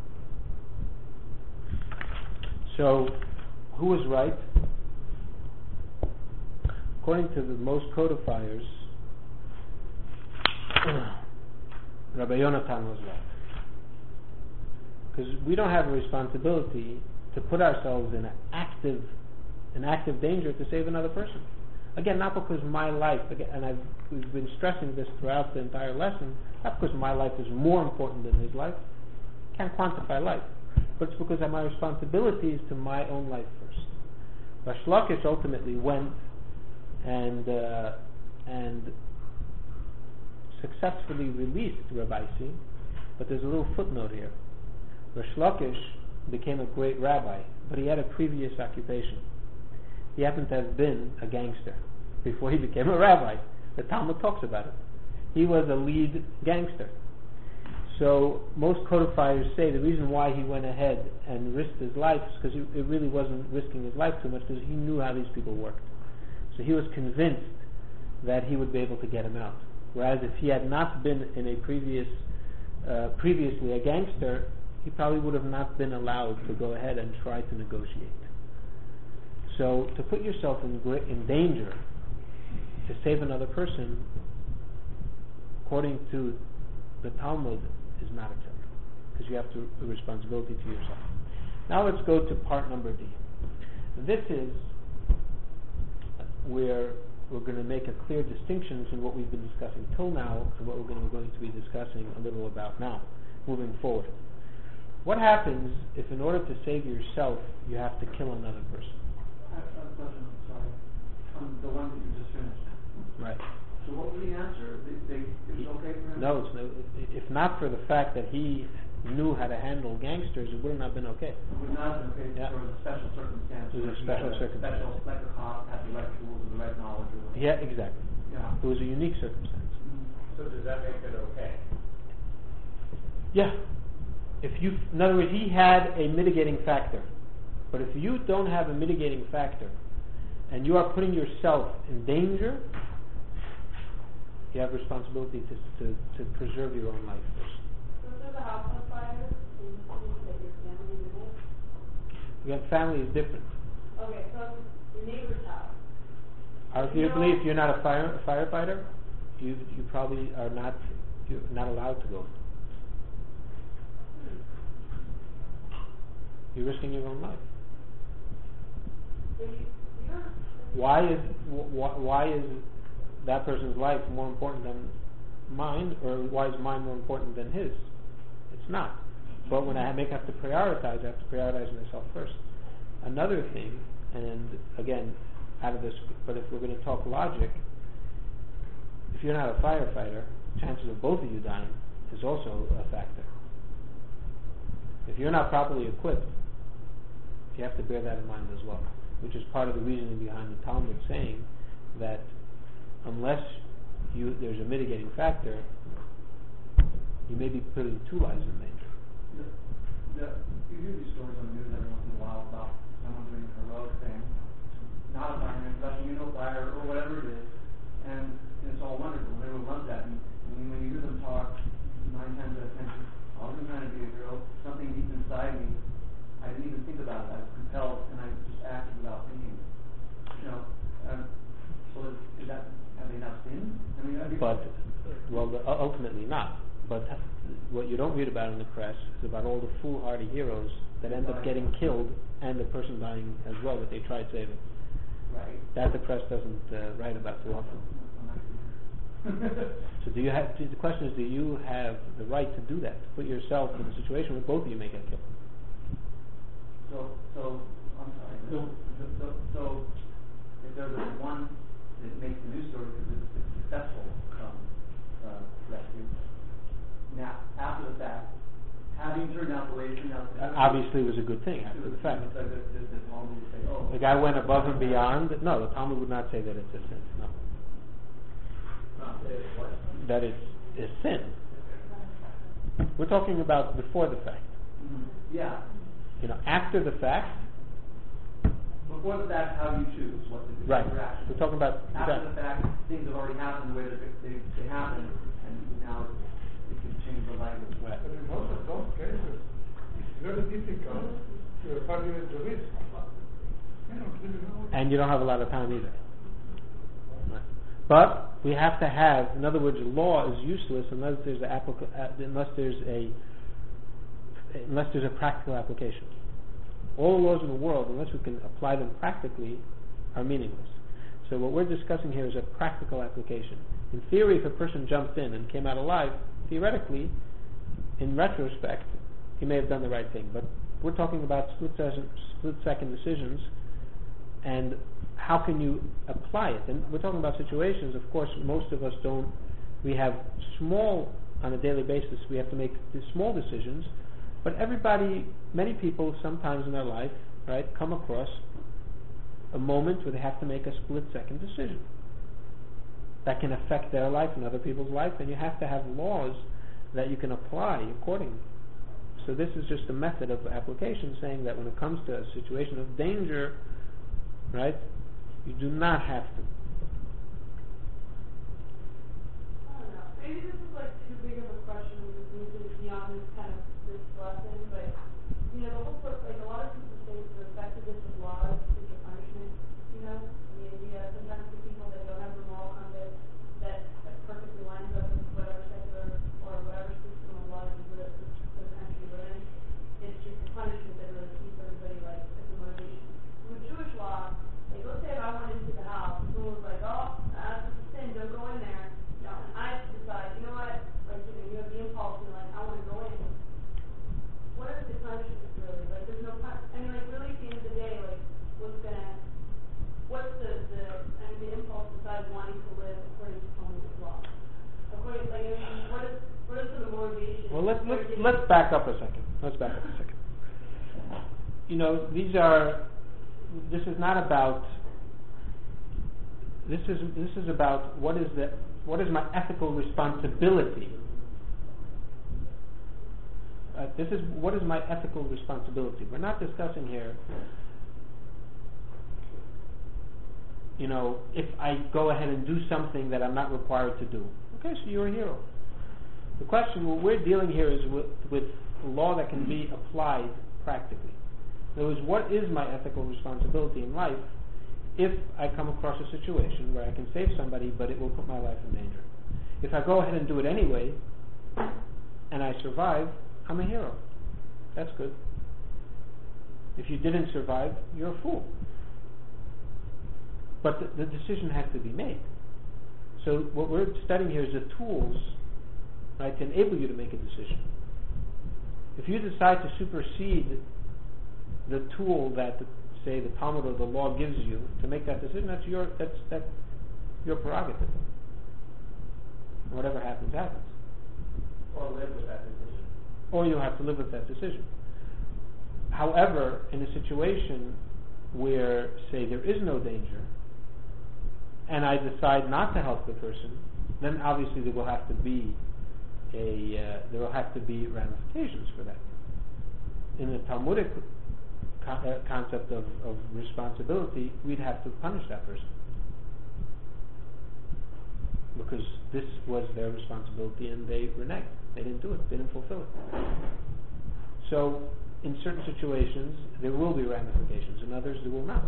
death. So, who was right? According to the most codifiers, Rabbi Yonatan was right. Because we don't have a responsibility to put ourselves in an active, an active danger to save another person. Again, not because my life, again, and I've we've been stressing this throughout the entire lesson, not because my life is more important than his life. Can't quantify life. But it's because my responsibility is to my own life first. Resh Lakish ultimately went and uh, and successfully released Rabbi Isi, but there's a little footnote here. Resh Lakish became a great rabbi, but he had a previous occupation. He happened to have been a gangster before he became a rabbi. The Talmud talks about it. He was a lead gangster. So most codifiers say the reason why he went ahead and risked his life is because it really wasn't risking his life too much, because he knew how these people worked. So he was convinced that he would be able to get him out. Whereas if he had not been in a previous, uh, previously a gangster, he probably would have not been allowed to go ahead and try to negotiate. So to put yourself in great, in danger to save another person, according to the Talmud, is not acceptable, because you have to a responsibility to yourself. Now let's go to part number D. This is where we're going to make a clear distinction between what we've been discussing till now and what we're going to, we're going to be discussing a little about now, moving forward. What happens if, in order to save yourself, you have to kill another person? I have a question, sorry. Um, the one that you just finished. Right. So what would he answer? They, they, it was okay for him? No, it's no, if not for the fact that he knew how to handle gangsters, it would not have been okay. It would not have been okay. Yeah. There was a special circumstance. It was a where he special had a circumstance. Special, like a cop, had the right tools and the right knowledge. Or whatever. Yeah, exactly. Yeah. It was a unique circumstance. So does that make it okay? Yeah. If you, in other words, he had a mitigating factor. But if you don't have a mitigating factor, and you are putting yourself in danger, you have responsibility to, to, to preserve your own life first. So if there's a house on fire, and you said your family is in it? Again, family is different. Okay, so your neighbor's house. Arguably, if you're not a fire a firefighter, you you probably are not you're not allowed to go. Hmm. You're risking your own life. So you, you're, Why is wh- why is that person's life more important than mine, or why is mine more important than his? It's not. But when I make have to prioritize, I have to prioritize myself first. Another thing, and again, out of this, but if we're going to talk logic, if you're not a firefighter, chances of both of you dying is also a factor. If you're not properly equipped, you have to bear that in mind as well, which is part of the reasoning behind the Talmud saying that unless you there's a mitigating factor, you may be putting two lives in danger. The, the, you hear these stories on the news every once in a while about someone doing a heroic thing, not a fireman, letting you know fire or whatever it is, and, and it's all wonderful, and everyone loves that. And, and when you hear them talk, nine times out of ten, I wasn't trying to be a girl. Something deep inside me, I didn't even think about it. I was compelled, and I just acted without thinking. You know, um, so is, is that, have they not sinned? I mean, I mean, But, well, the, ultimately not. But what you don't read about in the press is about all the foolhardy heroes that end up getting killed and the person dying as well that they tried saving. Right. That the press doesn't uh, write about too often. So do you have, the question is, do you have the right to do that, to put yourself in a situation where both of you may get killed? So, so, I'm sorry. So, so, so if there's a one that makes the news story because it's a successful um, uh, rescue, now, after the fact, having turned out the way it turned out, Uh, obviously it was a good thing after the fact. Like the, the, the Talmud would say, oh, The guy went above and beyond. No, the Talmud would not say that it's a sin. No. That it's a sin. We're talking about before the fact. mm-hmm. Yeah. You know, after the fact. Before the fact, how do you choose what to do? Right. Interaction. We're talking about After that. the fact, things have already happened the way that they, they, they happen, and now it can change the language. Right. But in most of those cases, it's very difficult to evaluate the risk. You don't really know. And you don't have a lot of time either. Right. But we have to have, in other words, law is useless unless there's a applica- uh, unless there's a unless there's a practical application. All laws in the world, unless we can apply them practically, are meaningless. So what we're discussing here is a practical application. In theory, if a person jumped in and came out alive, theoretically, in retrospect, he may have done the right thing. But we're talking about split-second split-second decisions, and how can you apply it? And we're talking about situations, of course, most of us don't, we have small, on a daily basis, we have to make these small decisions, but everybody, many people sometimes in their life, right, come across a moment where they have to make a split-second decision that can affect their life and other people's life, and you have to have laws that you can apply accordingly. So this is just a method of application, saying that when it comes to a situation of danger, right, you do not have to. I don't know. Maybe this is like too big of a question. We just need to beyond this kind of this lesson, but you know, the whole pur- like a lot of people say the effectiveness of laws is the punishment. You know, the idea sometimes the people that don't have the moral compass that, that perfectly lines up with whatever secular or whatever system of laws you live, the country we're in, it's just a punishment that really keeps everybody like as a motivation. With Jewish law, like let's say if I went into the house, and someone was like, oh, that's a sin, don't go in there. You know, and I decide, you know what, like you know, you have the impulse and like I want to go in. What is the punishment really? Like there's no pun- I mean like really at the end of the day, like what's gonna what's the, the I mean the impulse besides wanting to live according to Talmudic law? According like I mean what is what is the motivation? Well, let's let's let's back up a second. Let's back up a second. You know, these are. This is not about. This is this is about what is the what is my ethical responsibility. Uh, this is what is my ethical responsibility. We're not discussing here. You know, if I go ahead and do something that I'm not required to do. Okay, so you're a hero. The question, what we're dealing here is with, with law that can be applied practically. In other words, what is my ethical responsibility in life if I come across a situation where I can save somebody, but it will put my life in danger? If I go ahead and do it anyway, and I survive, I'm a hero. That's good. If you didn't survive, you're a fool. But the, the decision has to be made. So what we're studying here is the tools, right, to enable you to make a decision. If you decide to supersede the tool that, the, say, the Talmud or the law gives you to make that decision, that's your that's that's your prerogative. Whatever happens, happens. Or live with that decision. Or you have to live with that decision. However, in a situation where, say, there is no danger, and I decide not to help the person, then obviously there will have to be a uh, there will have to be ramifications for that. In the Talmudic co- uh, concept of, of responsibility, we'd have to punish that person. because this was their responsibility and they reneged. They didn't do it. They didn't fulfill it. So, in certain situations, there will be ramifications. In others, there will not.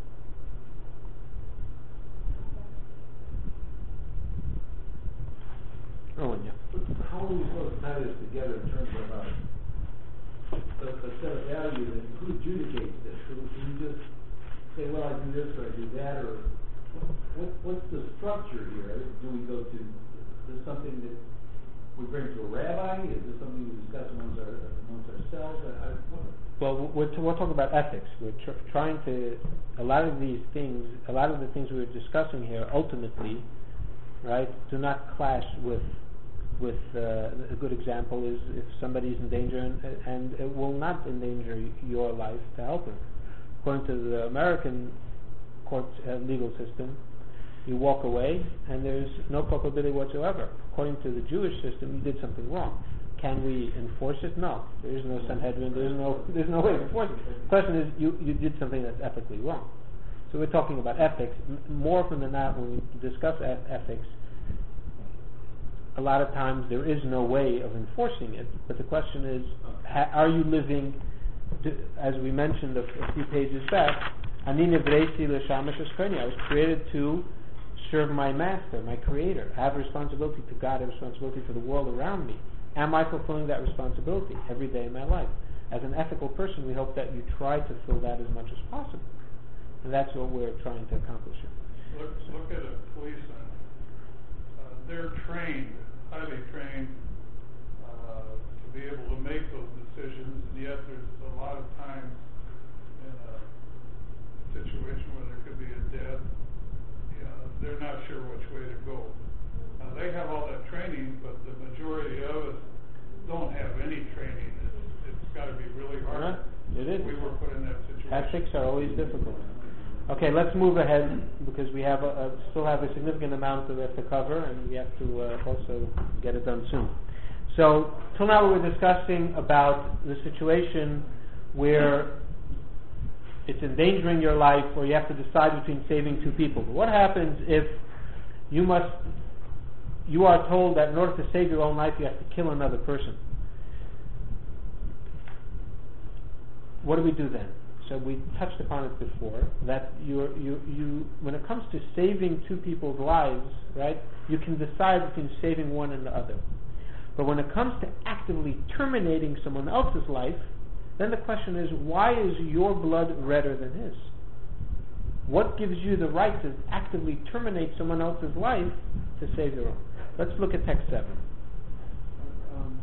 Oh, yeah. How are we supposed to tie this together in terms of uh, a, a set of values, and who adjudicates this? Can we, can we just say, well, I do this or I do that, or what, what's the structure here? Do we go to, is this something that we bring to a rabbi? Is this something we discuss amongst, our, amongst ourselves? I, I, what? Well, we're, t- we're talking about ethics. We're tr- trying to, a lot of these things, a lot of the things we were discussing here, ultimately, right, do not clash with, with uh, a good example is if somebody's in danger and, and it will not endanger your life to help him. According to the American court uh, legal system, you walk away and there's no culpability whatsoever. According to the Jewish system, you did something wrong. Can we enforce it? No. There is no Sanhedrin. There's no. There's no way to enforce it. The question is, you, you did something that's ethically wrong. So we're talking about ethics. M- more often than not, when we discuss e- ethics, a lot of times there is no way of enforcing it. But the question is, ha- are you living, d- as we mentioned a, f- a few pages back, Ani nevresi l'shamash eskoni. I was created to serve my master, my creator. I have a responsibility to God. I have a responsibility for the world around me. Am I fulfilling that responsibility every day in my life? As an ethical person, we hope that you try to fill that as much as possible. And that's what we're trying to accomplish here. Look, look at a policeman. Uh, they're trained, highly trained, uh, to be able to make those decisions, and yet there's a lot of times in a situation where there could be a death, you know, they're not sure which way to go. Now, they have all that training, but the majority of us don't have any training. It's, it's got to be really hard. Yeah, it is. We were put in that situation. Ethics are always difficult. Okay, let's move ahead because we have a, a, still have a significant amount that we have to cover, and we have to uh, also get it done soon. So, till now we were discussing about the situation where it's endangering your life, or you have to decide between saving two people. But what happens if you must, you are told that in order to save your own life, you have to kill another person? What do we do then? So we touched upon it before, that you, you, you, when it comes to saving two people's lives, right, you can decide between saving one and the other. But when it comes to actively terminating someone else's life, then the question is, why is your blood redder than his? What gives you the right to actively terminate someone else's life to save your own? Let's look at text seven. Um,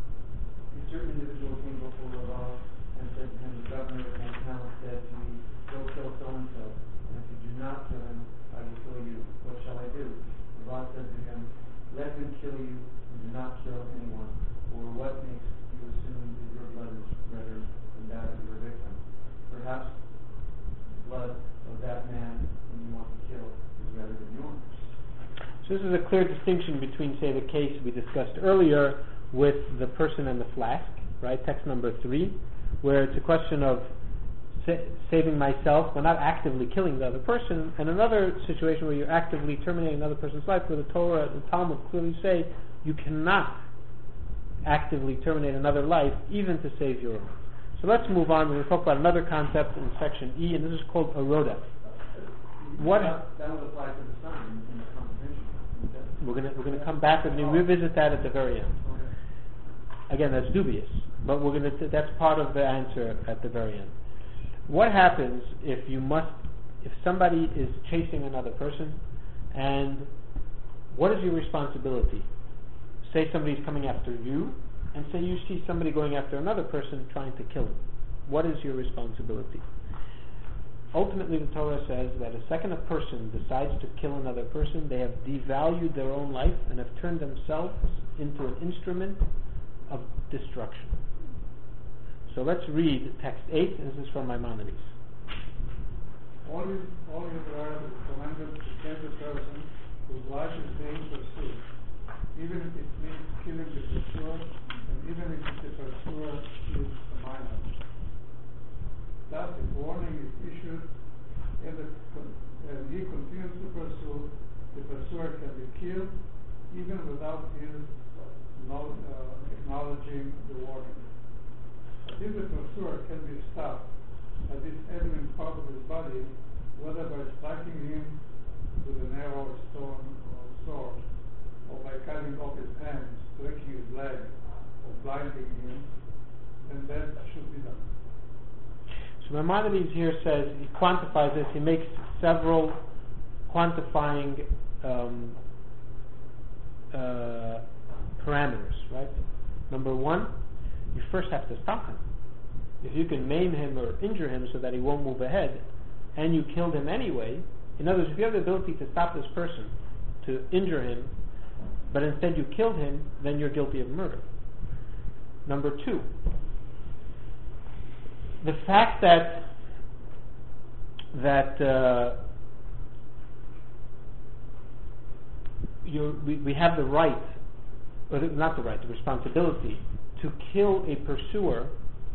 a certain individual came before the law and said to him, the governor of my town said to me, go kill so-and-so. And if you do not kill him, I will kill you. What shall I do? The law said to him, let him kill you and do not kill anyone. Or what makes you assume that your blood is redder than that of your victim? Perhaps the blood of that man whom you want to kill is redder than yours. So this is a clear distinction between, say, the case we discussed earlier with the person and the flask, right? Text number three, where it's a question of sa- saving myself, but not actively killing the other person, and another situation where you're actively terminating another person's life, where the Torah, the Talmud clearly say you cannot actively terminate another life, even to save your own. So let's move on. We'll talk about another concept in section E, and this is called aroda. What? That, that would apply to the son in the comprehension. We're going we're going to come back and revisit that at the very end. Again, that's dubious, but we're going to that's part of the answer at the very end. What happens if you must, if somebody is chasing another person, and what is your responsibility? Say somebody's coming after you, and say you see somebody going after another person trying to kill him. What is your responsibility? Ultimately, the Torah says that a second a person decides to kill another person, they have devalued their own life and have turned themselves into an instrument of destruction. So let's read text eight, and this is from Maimonides. Only, only the Torah is commanded to kill the person whose life is being pursued, even if it means killing the pursuer, and even if the pursuer is a minor. Thus, if warning is issued and, the, and he continues to pursue, the pursuer can be killed stop at this evident part of his body, whether by striking him with an arrow, a stone, or a sword, or by cutting off his hands, breaking his leg, or blinding him, then that should be done. So Maimonides here says, he quantifies this, he makes several quantifying um, uh, parameters, right? Number one, you first have to stop him. If you can maim him or injure him so that he won't move ahead, and you killed him anyway, in other words, if you have the ability to stop this person, to injure him, but instead you killed him, then you're guilty of murder. Number two, the fact that that uh, you, we, we have the right, or the, not the right, the responsibility to kill a pursuer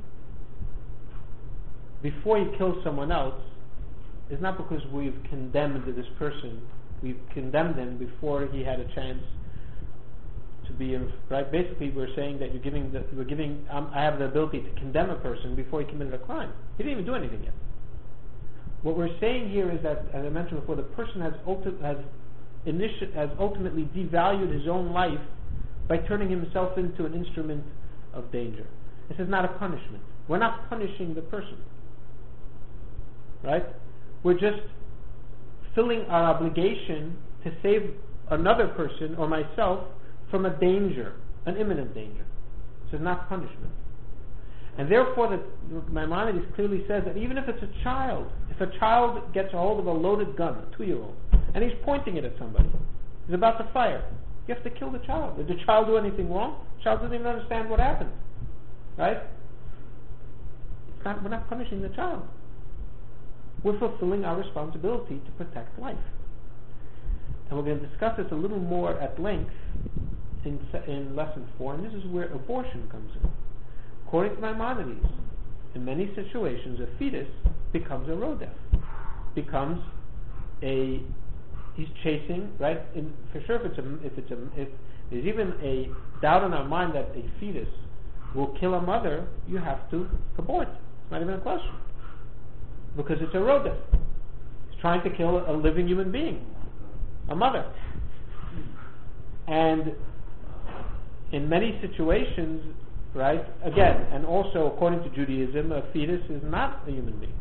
before he kills someone else is not because we've condemned this person. We've condemned him before he had a chance to be in, right. Basically, we're saying that you're giving the, we're giving. Um, I have the ability to condemn a person before he committed a crime. He didn't even do anything yet. What we're saying here is that, as I mentioned before, the person has ulti- has, initi- has ultimately devalued his own life by turning himself into an instrument of danger. This is not a punishment. We're not punishing the person, right? We're just filling our obligation to save another person or myself from a danger, an imminent danger. This is not punishment. And therefore, the Maimonides clearly says that even if it's a child, if a child gets a hold of a loaded gun, a two-year-old, and he's pointing it at somebody, he's about to fire, you have to kill the child. Did the child do anything wrong? The child doesn't even understand what happened. Right? It's not, we're not punishing the child. We're fulfilling our responsibility to protect life. And we're going to discuss this a little more at length in, in lesson four, and this is where abortion comes in. According to Maimonides, in many situations, a fetus becomes a rodef, becomes a, he's chasing, right? In, for sure, if it's a, if it's a, if there's even a doubt in our mind that a fetus will kill a mother, you have to abort. It's not even a question, because it's a rodef. It's trying to kill a living human being, a mother. And in many situations, right, again, and also according to Judaism, a fetus is not a human being.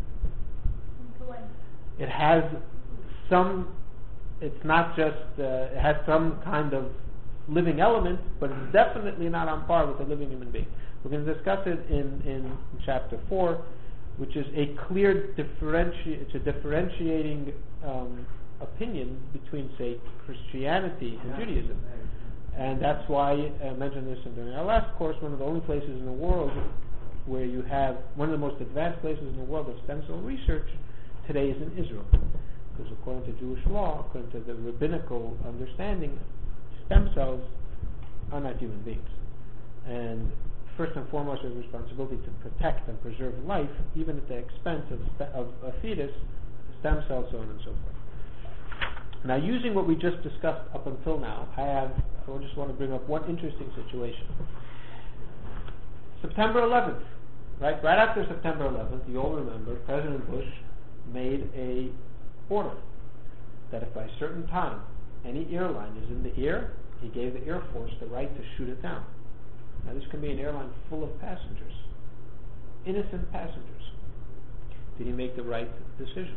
It has some, it's not just, uh, it has some kind of living element, but it's definitely not on par with a living human being. We're going to discuss it in, in chapter four, which is a clear differenti- it's a differentiating um, opinion between, say, Christianity and Judaism. And that's why I mentioned this in during our last course. One of the only places in the world where you have, one of the most advanced places in the world of stem cell research today is in Israel. Because according to Jewish law, according to the rabbinical understanding, stem cells are not human beings. And first and foremost, there's a responsibility to protect and preserve life, even at the expense of, st- of a fetus, stem cells, so on and so forth. Now, using what we just discussed up until now, I have, I just want to bring up one interesting situation. September eleventh, right? Right after September eleventh, you all remember, President Bush made a order that if by a certain time any airline is in the air, he gave the Air Force the right to shoot it down. Now, this can be an airline full of passengers, innocent passengers. Did he make the right decision?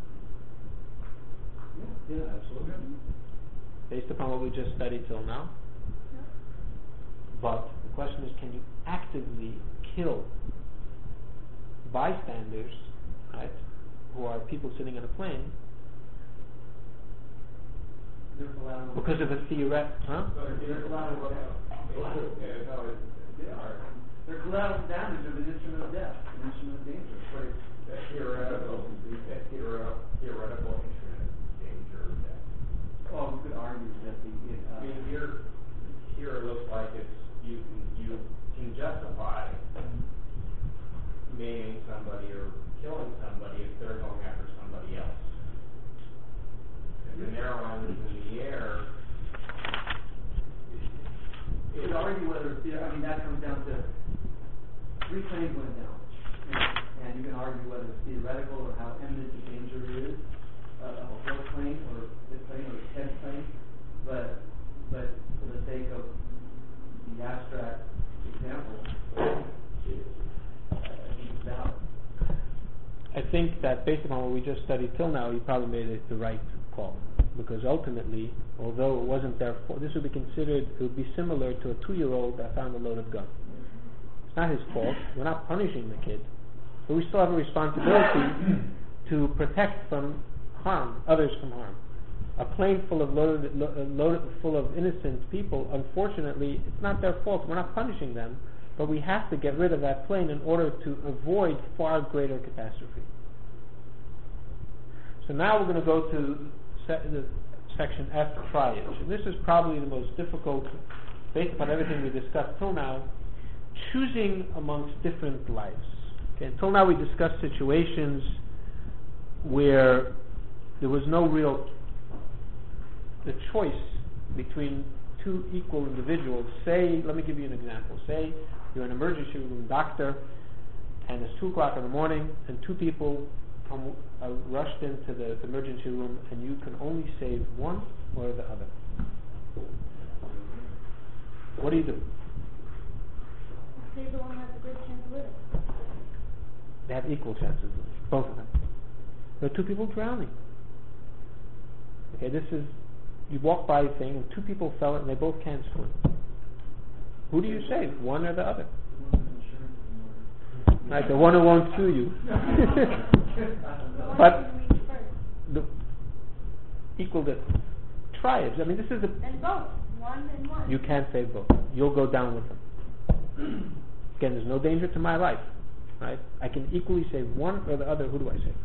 Yeah, absolutely. Based upon what we just studied till now. Yeah. But the question is, can you actively kill bystanders, right, who are people sitting in a plane, because of a theoret, huh? They're collateral They're collateral damage of an instrument of death, an instrument of danger. But it's a theoretical, a theoretical, theoretical instrument of danger of death. Well, we could argue that the. Uh, I mean, here, here it looks like it's you can you can justify maiming somebody or killing somebody if they're going after somebody else. If an airline is in the air, you could argue whether. I mean, that comes down to three planes went down, and, and you think that based upon what we just studied till now, he probably made it the right call. Because ultimately, although it wasn't their fault, this would be considered, it would be similar to a two-year-old that found a loaded gun. It's not his fault. We're not punishing the kid. But we still have a responsibility to protect from harm, others from harm. A plane full of loaded, lo- loaded, full of innocent people, unfortunately, it's not their fault. We're not punishing them, but we have to get rid of that plane in order to avoid far greater catastrophe. So now we're going to go to se- the section F, triage. And this is probably the most difficult, based upon everything we discussed till now, choosing amongst different lives. Okay, until now we discussed situations where there was no real the choice between two equal individuals. Say, let me give you an example. Say you're an emergency room doctor, and it's two o'clock in the morning, and two people come uh, rushed into the emergency room, and you can only save one or the other. What do you do? Save the one who has a great chance of living. They have equal chances, both of them. There are two people drowning. Okay, this is, you walk by a thing, and two people fell and they both can't swim. Who do you save, one or the other? Right, the one who won't sue you. But the equal the tribes. I mean, this is a. And both, one and one. You can't save both. You'll go down with them. Again, there's no danger to my life, right? I can equally save one or the other. Who do I save?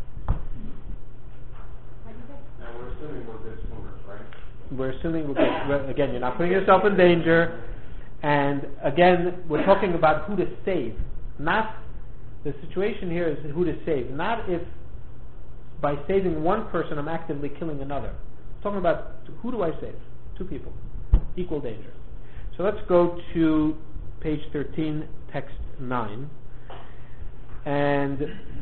Now we're assuming we're good swimmers, right? We're assuming we're good. Well, again, you're not putting yourself in danger. And again, we're talking about who to save. Not the situation here is who to save. Not if by saving one person I'm actively killing another. I'm talking about who do I save? Two people. Equal danger. So let's go to page thirteen, text nine. And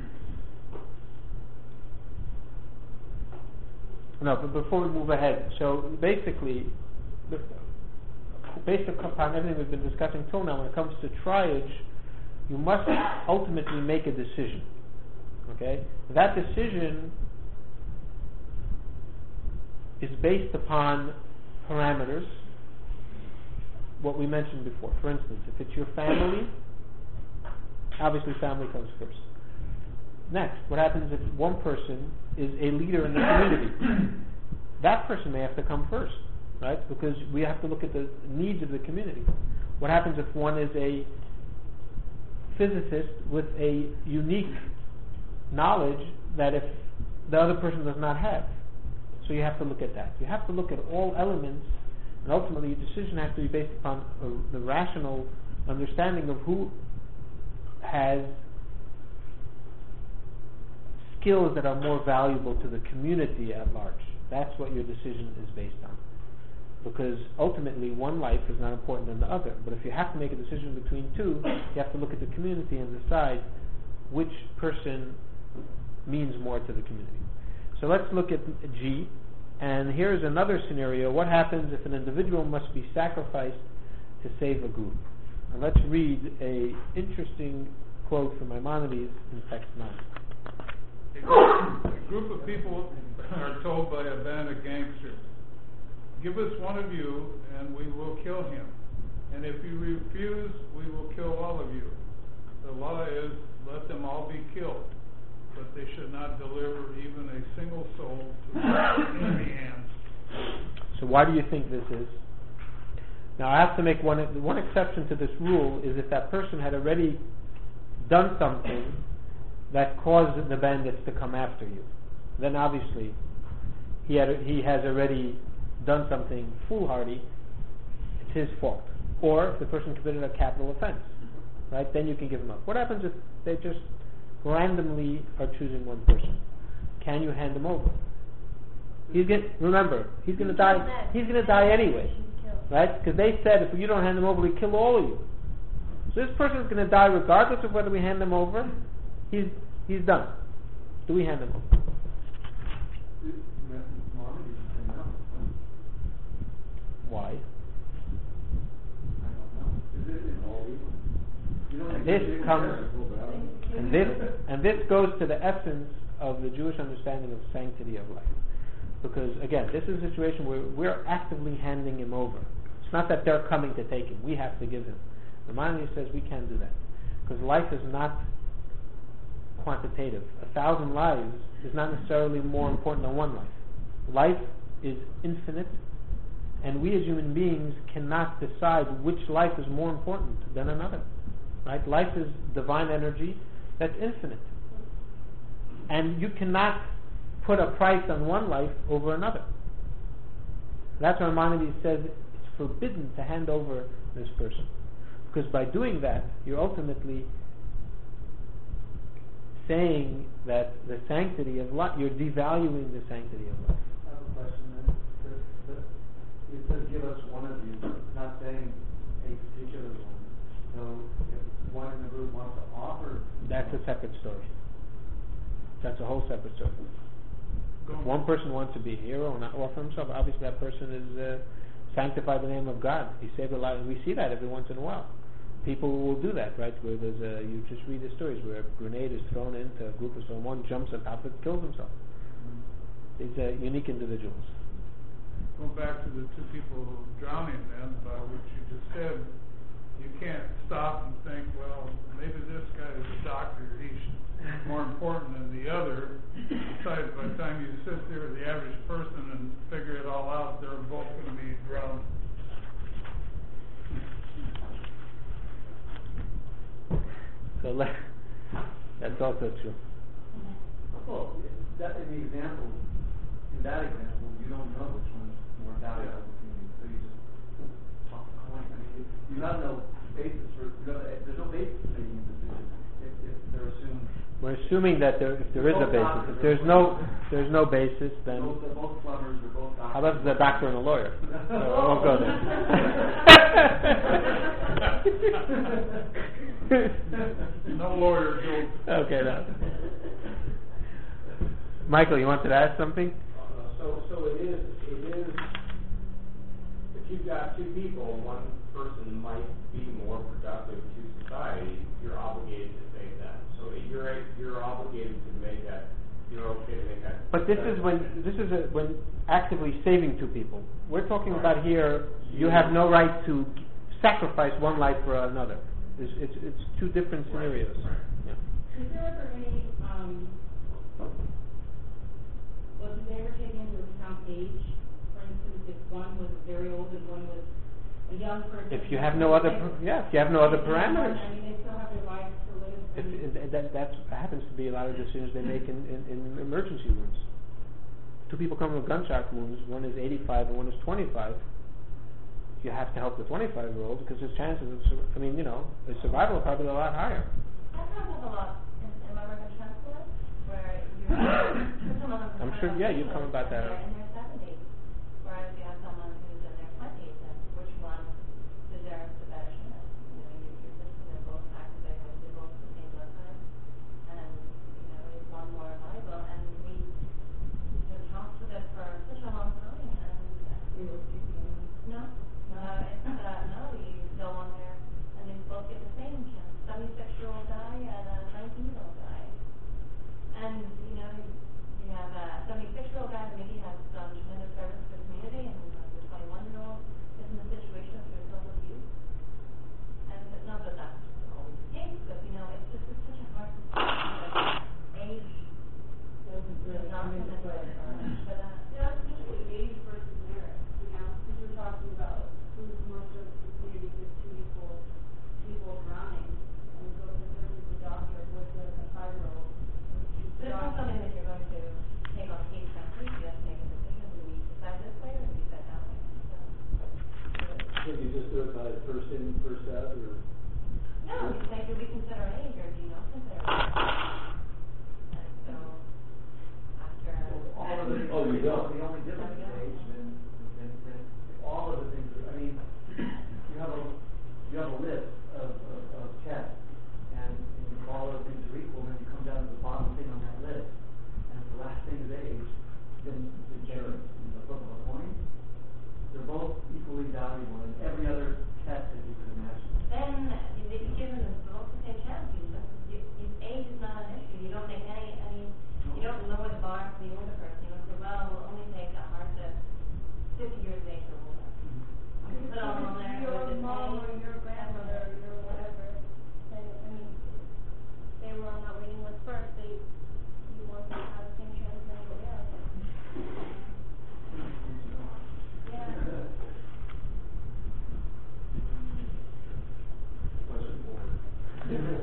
no, but before we move ahead, so basically, based upon everything we've been discussing till now, when it comes to triage, you must ultimately make a decision. Okay? That decision is based upon parameters, what we mentioned before. For instance, if it's your family, obviously family comes first. Next, what happens if one person is a leader in the community? That person may have to come first, right? Because we have to look at the needs of the community. What happens if one is a physicist with a unique knowledge that if the other person does not have? So you have to look at that. You have to look at all elements, and ultimately your decision has to be based upon a, the rational understanding of who has skills that are more valuable to the community at large. That's what your decision is based on. Because ultimately one life is not important than the other. But if you have to make a decision between two, you have to look at the community and decide which person means more to the community. So let's look at G. And here's another scenario. What happens if an individual must be sacrificed to save a group? And let's read a interesting quote from Maimonides in text nine. A group of people are told by a band of gangsters, "Give us one of you and we will kill him. And if you refuse, we will kill all of you. The law is, let them all be killed. But they should not deliver even a single soul to enemy hands." So why do you think this is? Now I have to make one one exception to this rule is if that person had already done something that caused the bandits to come after you. Then obviously he had he has already done something foolhardy. It's his fault. Or if the person committed a capital offense, right? Then you can give him up. What happens if they just randomly are choosing one person? Can you hand him over? He's get remember he's going to die. He's going to die anyway, right? Because they said if you don't hand him over, we kill all of you. So this person is going to die regardless of whether we hand him over. He's he's done. Do we hand him over? Why? This comes And this, and this goes to the essence of the Jewish understanding of sanctity of life. Because, again, this is a situation where we're actively handing him over. It's not that they're coming to take him. We have to give him. The Maimonides says we can't do that. Because life is not quantitative. A thousand lives is not necessarily more important than one life. Life is infinite, and we as human beings cannot decide which life is more important than another. Right? Life is divine energy that's infinite. And you cannot put a price on one life over another. That's why Maimonides says it's forbidden to hand over this person. Because by doing that, you're ultimately saying that the sanctity of life, you're devaluing the sanctity of life. I have a question then. The, the, it says give us one of you, it's not saying a particular one. So if one in the group wants to offer... That's a separate story. That's a whole separate story. If one person wants to be a hero and not offer himself, obviously that person is uh, sanctified the name of God. He saved a lot, and we see that every once in a while. People will do that, right? Where there's a, you just read the stories where a grenade is thrown into a group of someone, jumps on top of it, kills himself. Mm-hmm. These are unique individuals. Going back to the two people drowning then, by what you just said, you can't stop and think, well, maybe this guy is a doctor, he's more important than the other. Besides, by the time you sit there with the average person and figure it all out, they're both going to be drowned. So let, that's also true. Well, that in the example, in that example, you don't know which one's more valuable between you, so you just toss a coin. I mean, you, you have no basis for. You have, there's no basis for making a decision if, if they're assumed. We're assuming that there, if there is a basis. If there's no, there's no basis, then. Both, they're both plumbers. They're both doctors. How about the doctor and a lawyer? So I won't go there. No lawyer jokes. Okay, no. Michael, you wanted to add something? Uh, so, so it is, it is, if you've got two people, one person might be more productive to society, you're obligated to save them. So you're, you're obligated to make that, you're okay to make that. But this is when, this is a, when actively saving two people. We're talking about here, you have no right to sacrifice one life for another. It's, it's, it's two different scenarios. Right. Yeah. Is there ever any, um, well, did they ever take into account age? For instance, if one was very old and one was a young person. If you have no other, per, yeah, if you have no other parameters. I mean, they still have their lives to live. If, if, that that's, happens to be a lot of decisions they make in, in, in emergency rooms. Two people come with gunshot wounds, one is eighty-five and one is twenty-five. You have to help the twenty-five-year-old because his chances of, sur- I mean, you know, his survival are probably a lot higher. That happens a lot in, in my work in transport, where you're... I'm sure, yeah, you've come about that. In their seventies, whereas you have someone who's in their twenties, and which one deserves the better chance? You know, you, you're just, they're both active, they're both the same blood type, and, you know, is one more valuable, and we, you know, talked with it for such a long time, and... Uh, no. Uh, it's, uh, no, you go on there, and they both get the same chance. seventy-six-year-old guy and a nineteen-year-old guy. And, you know, you have a seventy-six-year-old guy that maybe has done tremendous service to the community, and the twenty-one-year-old is in a situation of yourself abuse. And it's not that that's always the case, but, you know, it's just it's such a hard situation that age doesn't really not come into it. But, uh, Yeah, it's usually age versus merit, you know, because we're talking about who's more service to the community because two people, people drowning, and we go to the service the doctor with a, a five-year-old. This is not something that you're going to take on case by case. You have to make a decision. Do we decide this way or do we decide that way? So, Can you just do it by first in, first out, or? no, you say, do we consider age or do you not consider age? And so, after... All of the, Oh, you don't. The only difference is age, then, then, then all of the things, I mean, you have a, you have a list of, of, of tests, and, and if all of the things are equal, then you come down to the bottom thing on that list, and if the last thing is age, then the generous, the flip of a coin, they're both equally valuable in every other test that you could imagine. Then, if you give them the both the same chance, you just, you, you, age is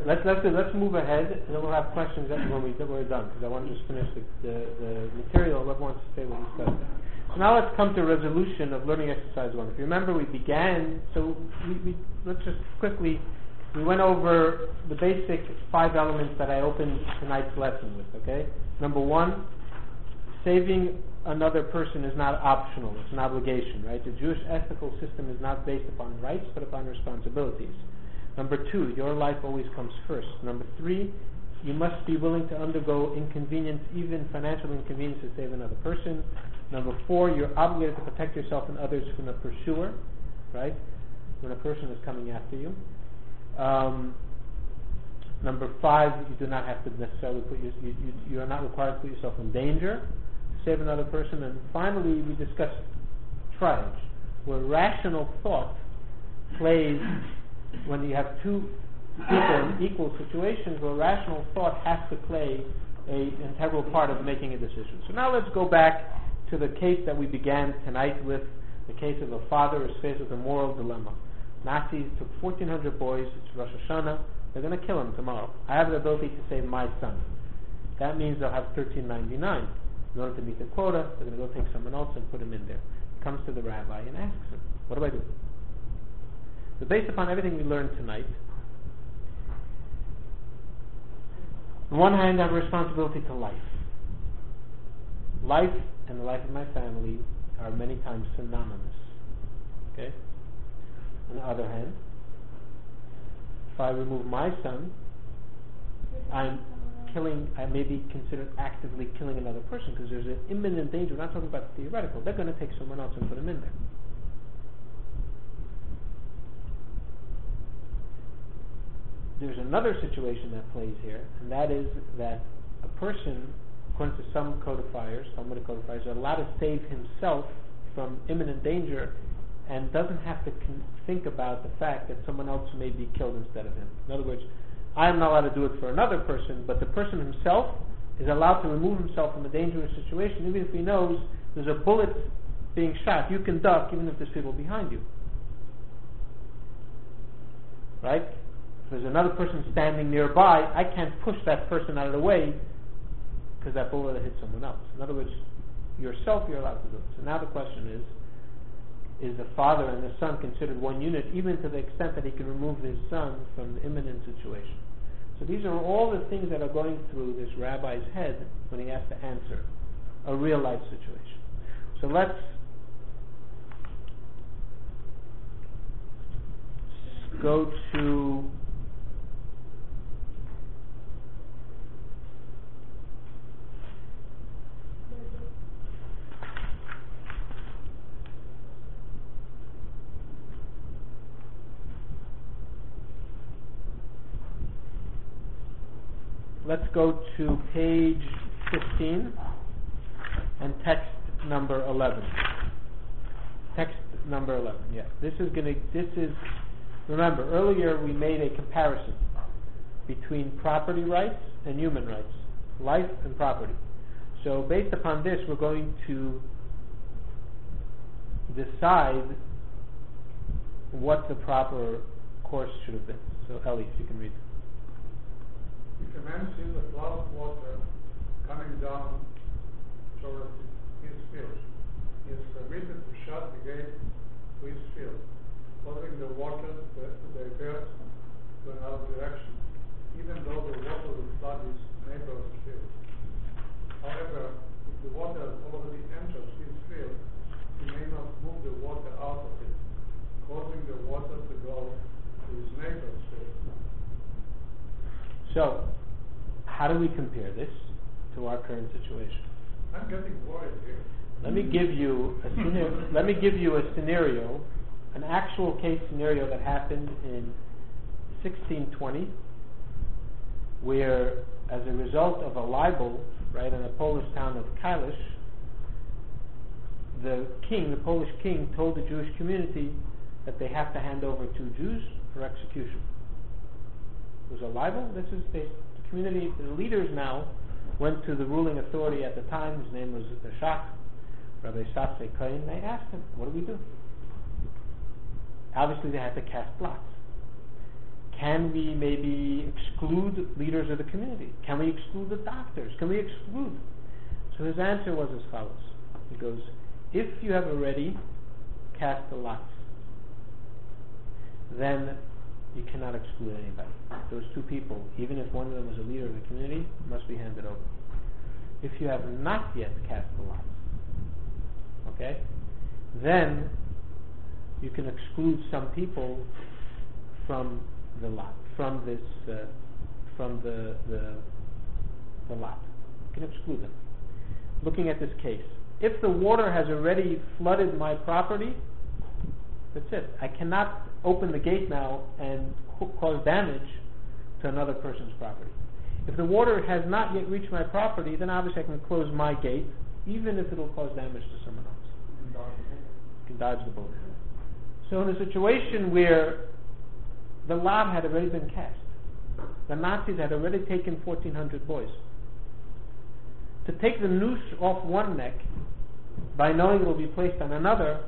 let's let's let's move ahead, and then we'll have questions when we when we're done, because I want to just finish the, the, the material. Whoever wants to say what we discussed. So now let's come to resolution of learning exercise one. If you remember, we began. So we, we let's just quickly. We went over the basic five elements that I opened tonight's lesson with, okay? Number one, saving another person is not optional, it's an obligation, right? The Jewish ethical system is not based upon rights, but upon responsibilities. Number two, your life always comes first. Number three, you must be willing to undergo inconvenience, even financial inconvenience, to save another person. Number four, you're obligated to protect yourself and others from a pursuer, right? When a person is coming after you. Um, number five, you do not have to necessarily put your, you, you, you are not required to put yourself in danger to save another person. And finally, we discussed triage, where rational thought plays when you have two people in equal situations, where rational thought has to play an integral part of making a decision. So now let's go back to the case that we began tonight with, the case of a father who is faced with a moral dilemma. Nazis took fourteen hundred boys, it's Rosh Hashanah, they're going to kill him tomorrow. I have the ability to save my son. That means they'll have thirteen ninety-nine. In order to meet the quota, they're going to go take someone else and put him in there. He comes to the rabbi and asks him, what do I do? So based upon everything we learned tonight, on one hand I have a responsibility to life. Life and the life of my family are many times synonymous. Okay? On the other hand, if I remove my son, I'm killing, I may be considered actively killing another person, because there's an imminent danger. We're not talking about the theoretical. They're going to take someone else and put him in there. There's another situation that plays here, and that is that a person, according to some codifiers, some of the codifiers, are allowed to save himself from imminent danger and doesn't have to con- think about the fact that someone else may be killed instead of him. In other words, I am not allowed to do it for another person, but the person himself is allowed to remove himself from a dangerous situation, even if he knows there's a bullet being shot. You can duck even if there's people behind you. Right? If there's another person standing nearby, I can't push that person out of the way because that bullet hit someone else. In other words, yourself you're allowed to do it. So now the question is, is the father and the son considered one unit, even to the extent that he can remove his son from the imminent situation? So these are all the things that are going through this rabbi's head when he has to answer a real life situation. So let's go to Let's go to page fifteen and text number eleven. Text number eleven. Yeah, this is going to. This is. Remember, earlier we made a comparison between property rights and human rights, life and property. So, based upon this, we're going to decide what the proper course should have been. So, Ellie, if you can read. If a man sees a cloud of water coming down towards his field, he is permitted to shut the gate to his field, causing the water to divert to another direction, even though the water will flood his neighbor's field. However, if the water has already entered his field, he may not move the water out of it, causing the water to go to his neighbor's field. So, how do we compare this to our current situation? I'm getting worried here. Let me give you a scenario, let me give you a scenario, an actual case scenario that happened in sixteen twenty, where, as a result of a libel, right, in a Polish town of Kalisz, the king, the Polish king, told the Jewish community that they have to hand over two Jews for execution. It was a libel. This is the, the community. The leaders now went to the ruling authority at the time. His name was the Shach, Rabbi Safsei Cohen. They asked him, "What do we do?" Obviously, they had to cast lots. Can we maybe exclude leaders of the community? Can we exclude the doctors? Can we exclude? So his answer was as follows. He goes, if you have already cast the lots, then you cannot exclude anybody. Those two people, even if one of them was a leader of the community, must be handed over. If you have not yet cast the lots, okay, then you can exclude some people from the lot, from this, uh, from the, the the lot. You can exclude them. Looking at this case, if the water has already flooded my property, that's it. I cannot open the gate now and co- cause damage to another person's property. If the water has not yet reached my property, then obviously I can close my gate, even if it will cause damage to someone else. You can dodge the bullet. So in a situation where the lot had already been cast, the Nazis had already taken fourteen hundred boys, to take the noose off one neck by knowing it will be placed on another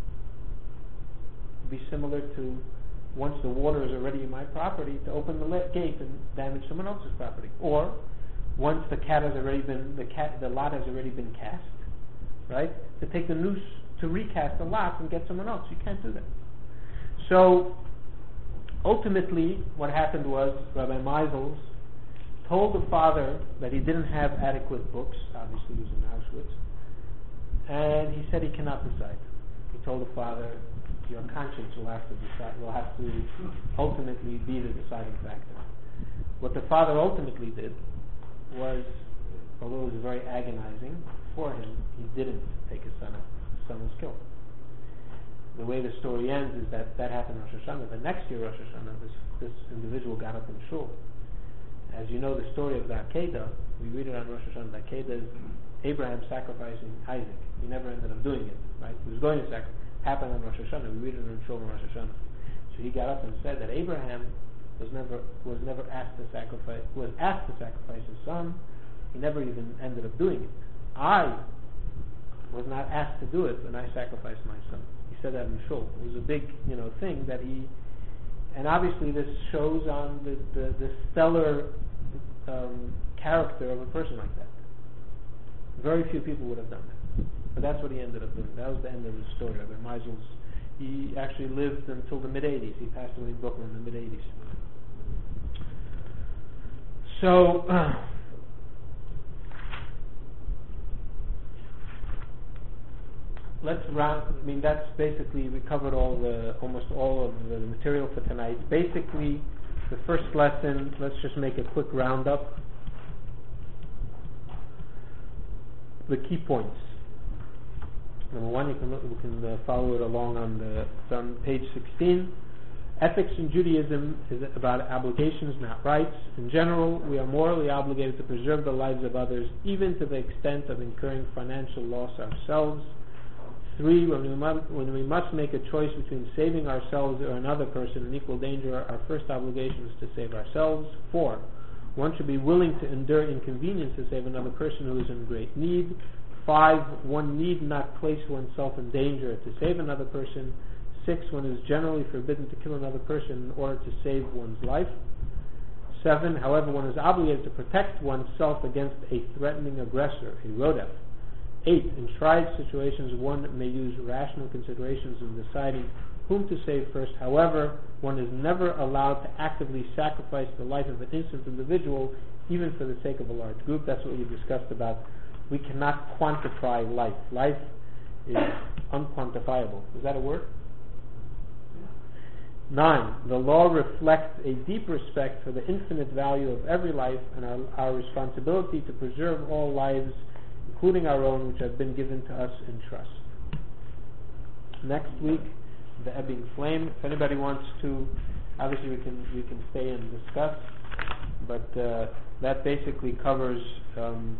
would be similar to, once the water is already in my property, to open the le- gate and damage someone else's property. Or once the cat has already been the cat the lot has already been cast, right? To take the noose to recast the lot and get someone else. You can't do that. So ultimately, what happened was Rabbi Meisels told the father that he didn't have adequate books. Obviously, he was in Auschwitz, and he said he cannot decide. He told the father, "Your conscience will have to decide. Will have to ultimately be the deciding factor." What the father ultimately did was, although it was very agonizing for him, he didn't take his son out. His son was killed. The way the story ends is that that happened on Rosh Hashanah. The next year, Rosh Hashanah, this, this individual got up in shul. As you know, the story of the Akedah, we read it on Rosh Hashanah. The Akedah is Abraham sacrificing Isaac. He never ended up doing it, right? He was going to sacrifice. Happened on Rosh Hashanah. We read it in shul on Rosh Hashanah. So he got up and said that Abraham was never was never asked to sacrifice was asked to sacrifice his son. He never even ended up doing it. I was not asked to do it when I sacrificed my son. He said that in shul. It was a big, you know, thing that he. And obviously, this shows on the, the, the stellar um, character of a person like that. Very few people would have done that. But that's what he ended up doing. That was the end of his story. Rabbi Meisels, he actually lived until the mid-eighties. He passed away in Brooklyn in the mid-eighties. So, uh, let's round. I mean, that's basically, we covered all the, almost all of the material for tonight. Basically, the first lesson, let's just make a quick roundup. The key points. Number one, you can look, we can uh, follow it along on the it's on page sixteen. Ethics in Judaism is about obligations, not rights. In general, we are morally obligated to preserve the lives of others, even to the extent of incurring financial loss ourselves. Three, when we, mu- when we must make a choice between saving ourselves or another person in equal danger, our first obligation is to save ourselves. Four, one should be willing to endure inconvenience to save another person who is in great need. Five, one need not place oneself in danger to save another person. Six, one is generally forbidden to kill another person in order to save one's life. Seven, however, one is obligated to protect oneself against a threatening aggressor, a rodef. Eight, in tried situations, one may use rational considerations in deciding whom to save first. However, one is never allowed to actively sacrifice the life of an innocent individual, even for the sake of a large group. That's what we discussed about. We cannot quantify life. Life is unquantifiable. Is that a word? Nine, the law reflects a deep respect for the infinite value of every life and our, our responsibility to preserve all lives, including our own, which have been given to us in trust. Next week, the ebbing flame. If anybody wants to, obviously we can we can stay and discuss, but uh, that basically covers um,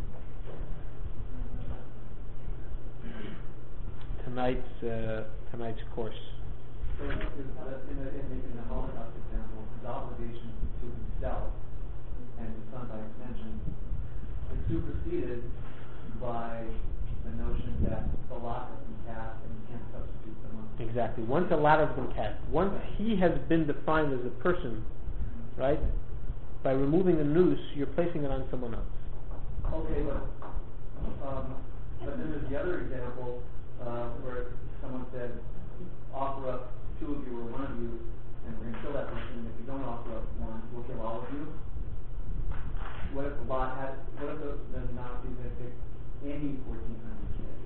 tonight's uh, tonight's course. So in the, in the, in the Holocaust example, his obligation to himself and his son by extension is superseded by the notion that the lot has been cast and you can't substitute someone. Exactly. Once a lot has been cast, once he has been defined as a person right? By removing the noose, you're placing it on someone else. Okay, but, um, but then there's the other example, uh, where someone said, offer up two of you or one of you, and we're gonna kill that person, and if you don't offer up one, we'll kill all of you. What if Lot had, what if the, the Nazis had picked any fourteen hundred kids?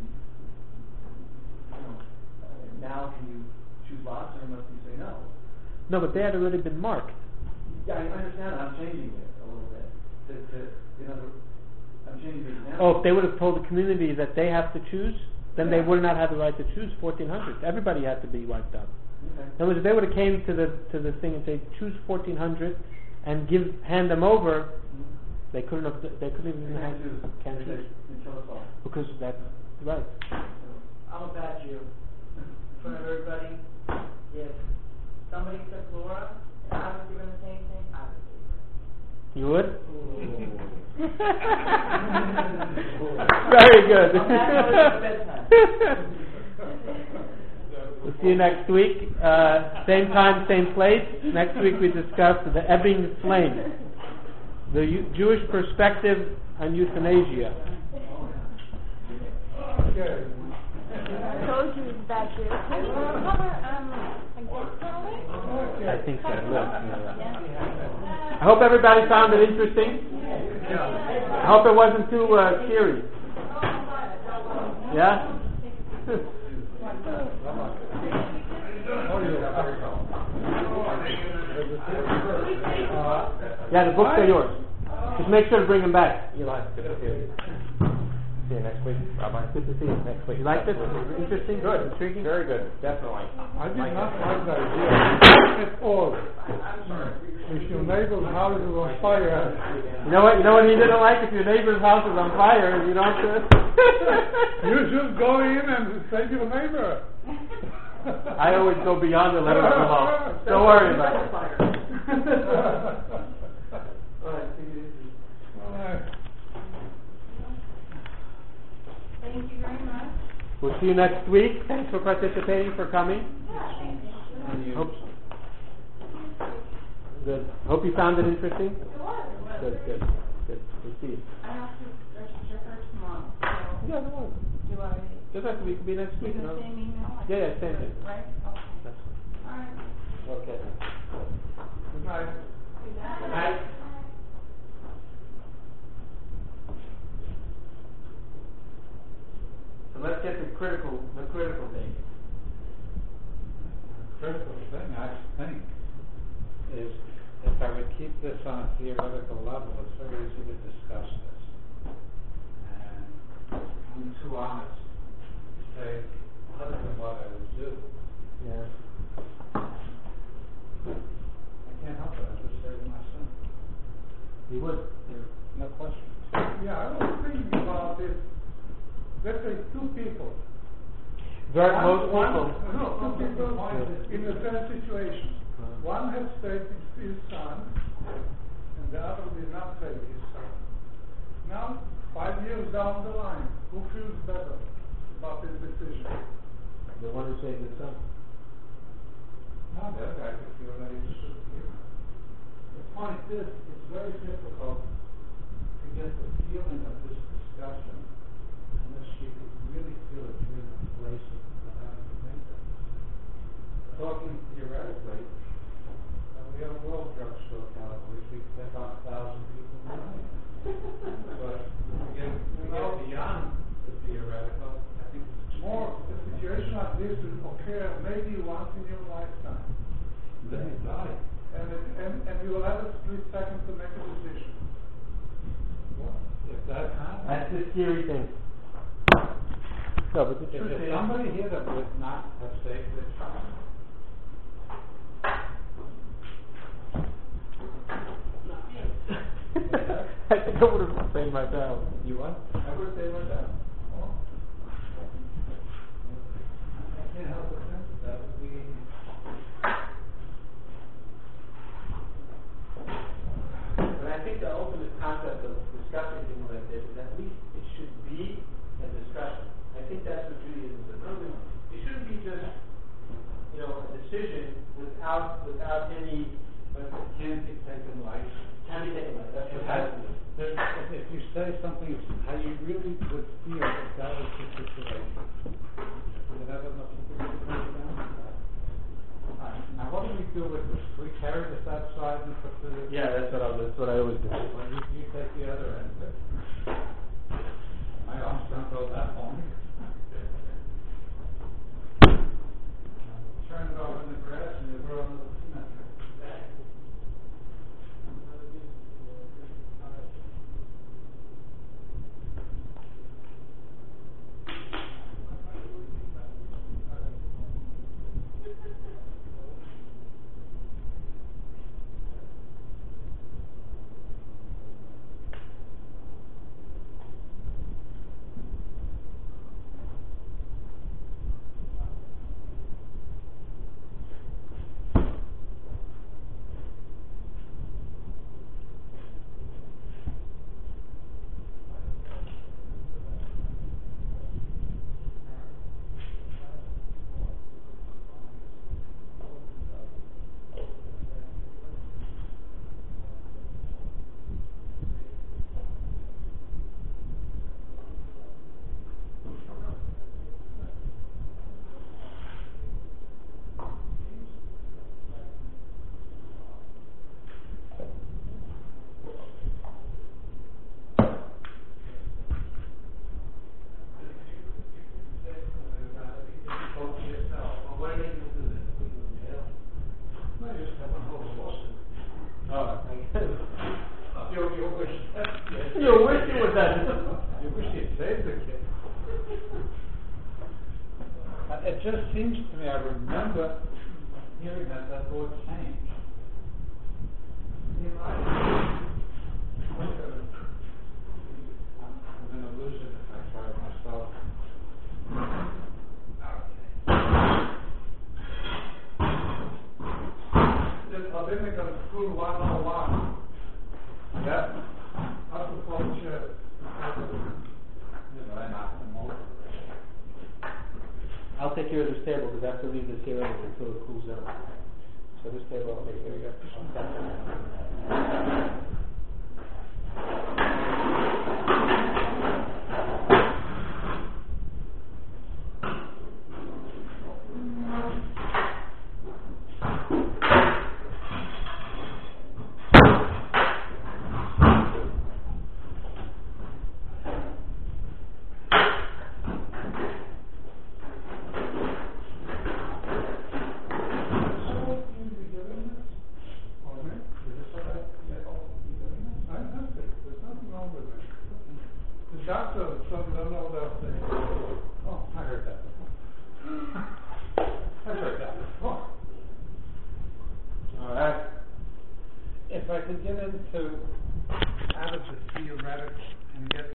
You know, uh, now can you choose lots, or must you say no? No, but they had already been marked. Yeah, I understand. I'm changing it a little bit. To, to, you know, I'm changing the example. Oh, if they would have told the community that they have to choose, then yeah. they would not have the right to choose fourteen hundred. Everybody had to be wiped out. Okay. In other words, if they would have came to the to the thing and say choose fourteen hundred and give hand them over, mm-hmm. they couldn't have. They couldn't even they have. Can't choose. Can't they, choose. They kill us all. Because that's right. I'm a bad Jew. In front of everybody, if somebody took Laura and I was given the same thing, I would take her. You would? Very good. We'll see you next week. Uh, same time, same place. Next week we discuss the ebbing flame, the U- Jewish perspective on euthanasia. Okay. I told you it's bad Jew. Are you going to cover um, against Halloween? I think so. Yeah. I hope everybody found it interesting. I hope it wasn't too uh, scary. Yeah? Yeah, the books are yours. Just make sure to bring them back. Eli, good to see you. See you next week. Bye-bye. Good to see you next week. You like this? Interesting? Good. Intriguing? Very good. Definitely. I did not like the idea at all. If your neighbor's house is on fire. You know what? You know what he didn't like? If your neighbor's house is on fire, you don't. Uh, You should go in and save your neighbor. I always go beyond the letter of the law. Don't worry about it. All right, take it easy. All right. Thank you very much. We'll see you next week. Thanks for participating, for coming. Hope Good. Hope you found it interesting. It was. It was. Good, good, good. We'll see you. I have to register her tomorrow. So Yeah, no worries. do I Just have to be, be next week. give No? the same email? I Yeah, yeah, can same do it, thing. Right? Okay. That's All right. fine. Okay. Good night. Good night. So let's get the critical, the critical thing. Critical thing, I think, is if I would keep this on a theoretical level, it's very easy to discuss this. And I'm too honest to say other than what I would do. Yeah. I can't help it, I just say to my son. You would. No question. Yeah, I was thinking about this. Let's say two people. Very, One- most one- people. No, two people in the same situation. One has saved his son, and the other did not save his son. Now, five years down the line, who feels better about his decision? The one who saved his son. No, that guy could feel that he should be. The point is, it's very difficult to get the feeling of this discussion unless you really feel that you're in a place of having to make that. Talking theoretically, uh, we have a world drugstore probably, we can take on a thousand people a night. But to get, to get beyond the theoretical, I think it's More, a situation like this will occur maybe once in your lifetime. Then you die. And, it, and, and you will have a split second to make a decision. Well, if that happens. That's the scary thing. No, but the If truth there's is, somebody here that would not have saved their child, I think I would have saved my child. you what? I would have saved my child. I can't help but think that would be. But I think the ultimate concept of discussing things like this is at least it should be a discussion. I think that's what Judaism is about. It shouldn't be just, you know, a decision without without any But it can't be taken light. Can be taken like that. It has to. There- If if you say something, how you really would feel that that was the situation. Does it have enough to really break it down? Alright, now what do we do with this? Do we carry this outside and put the... Yeah, that's what I, that's what I always do. Well, you, you take the other end of it. My arms don't go that long. Turn it over in the grass and you grow another cemetery. You wish you would that. You wish you'd saved the kid. Uh, It just seems to me, I remember hearing that, that word change. You know, I- I'm an illusion if I try it myself. Okay. I've been going to school one on one. Yeah. Up before the church. Yeah, but I knocked them over. I'll take care of this table because I have to leave this here anyway until it cools down. So this table, I'll take care of it. If I could get into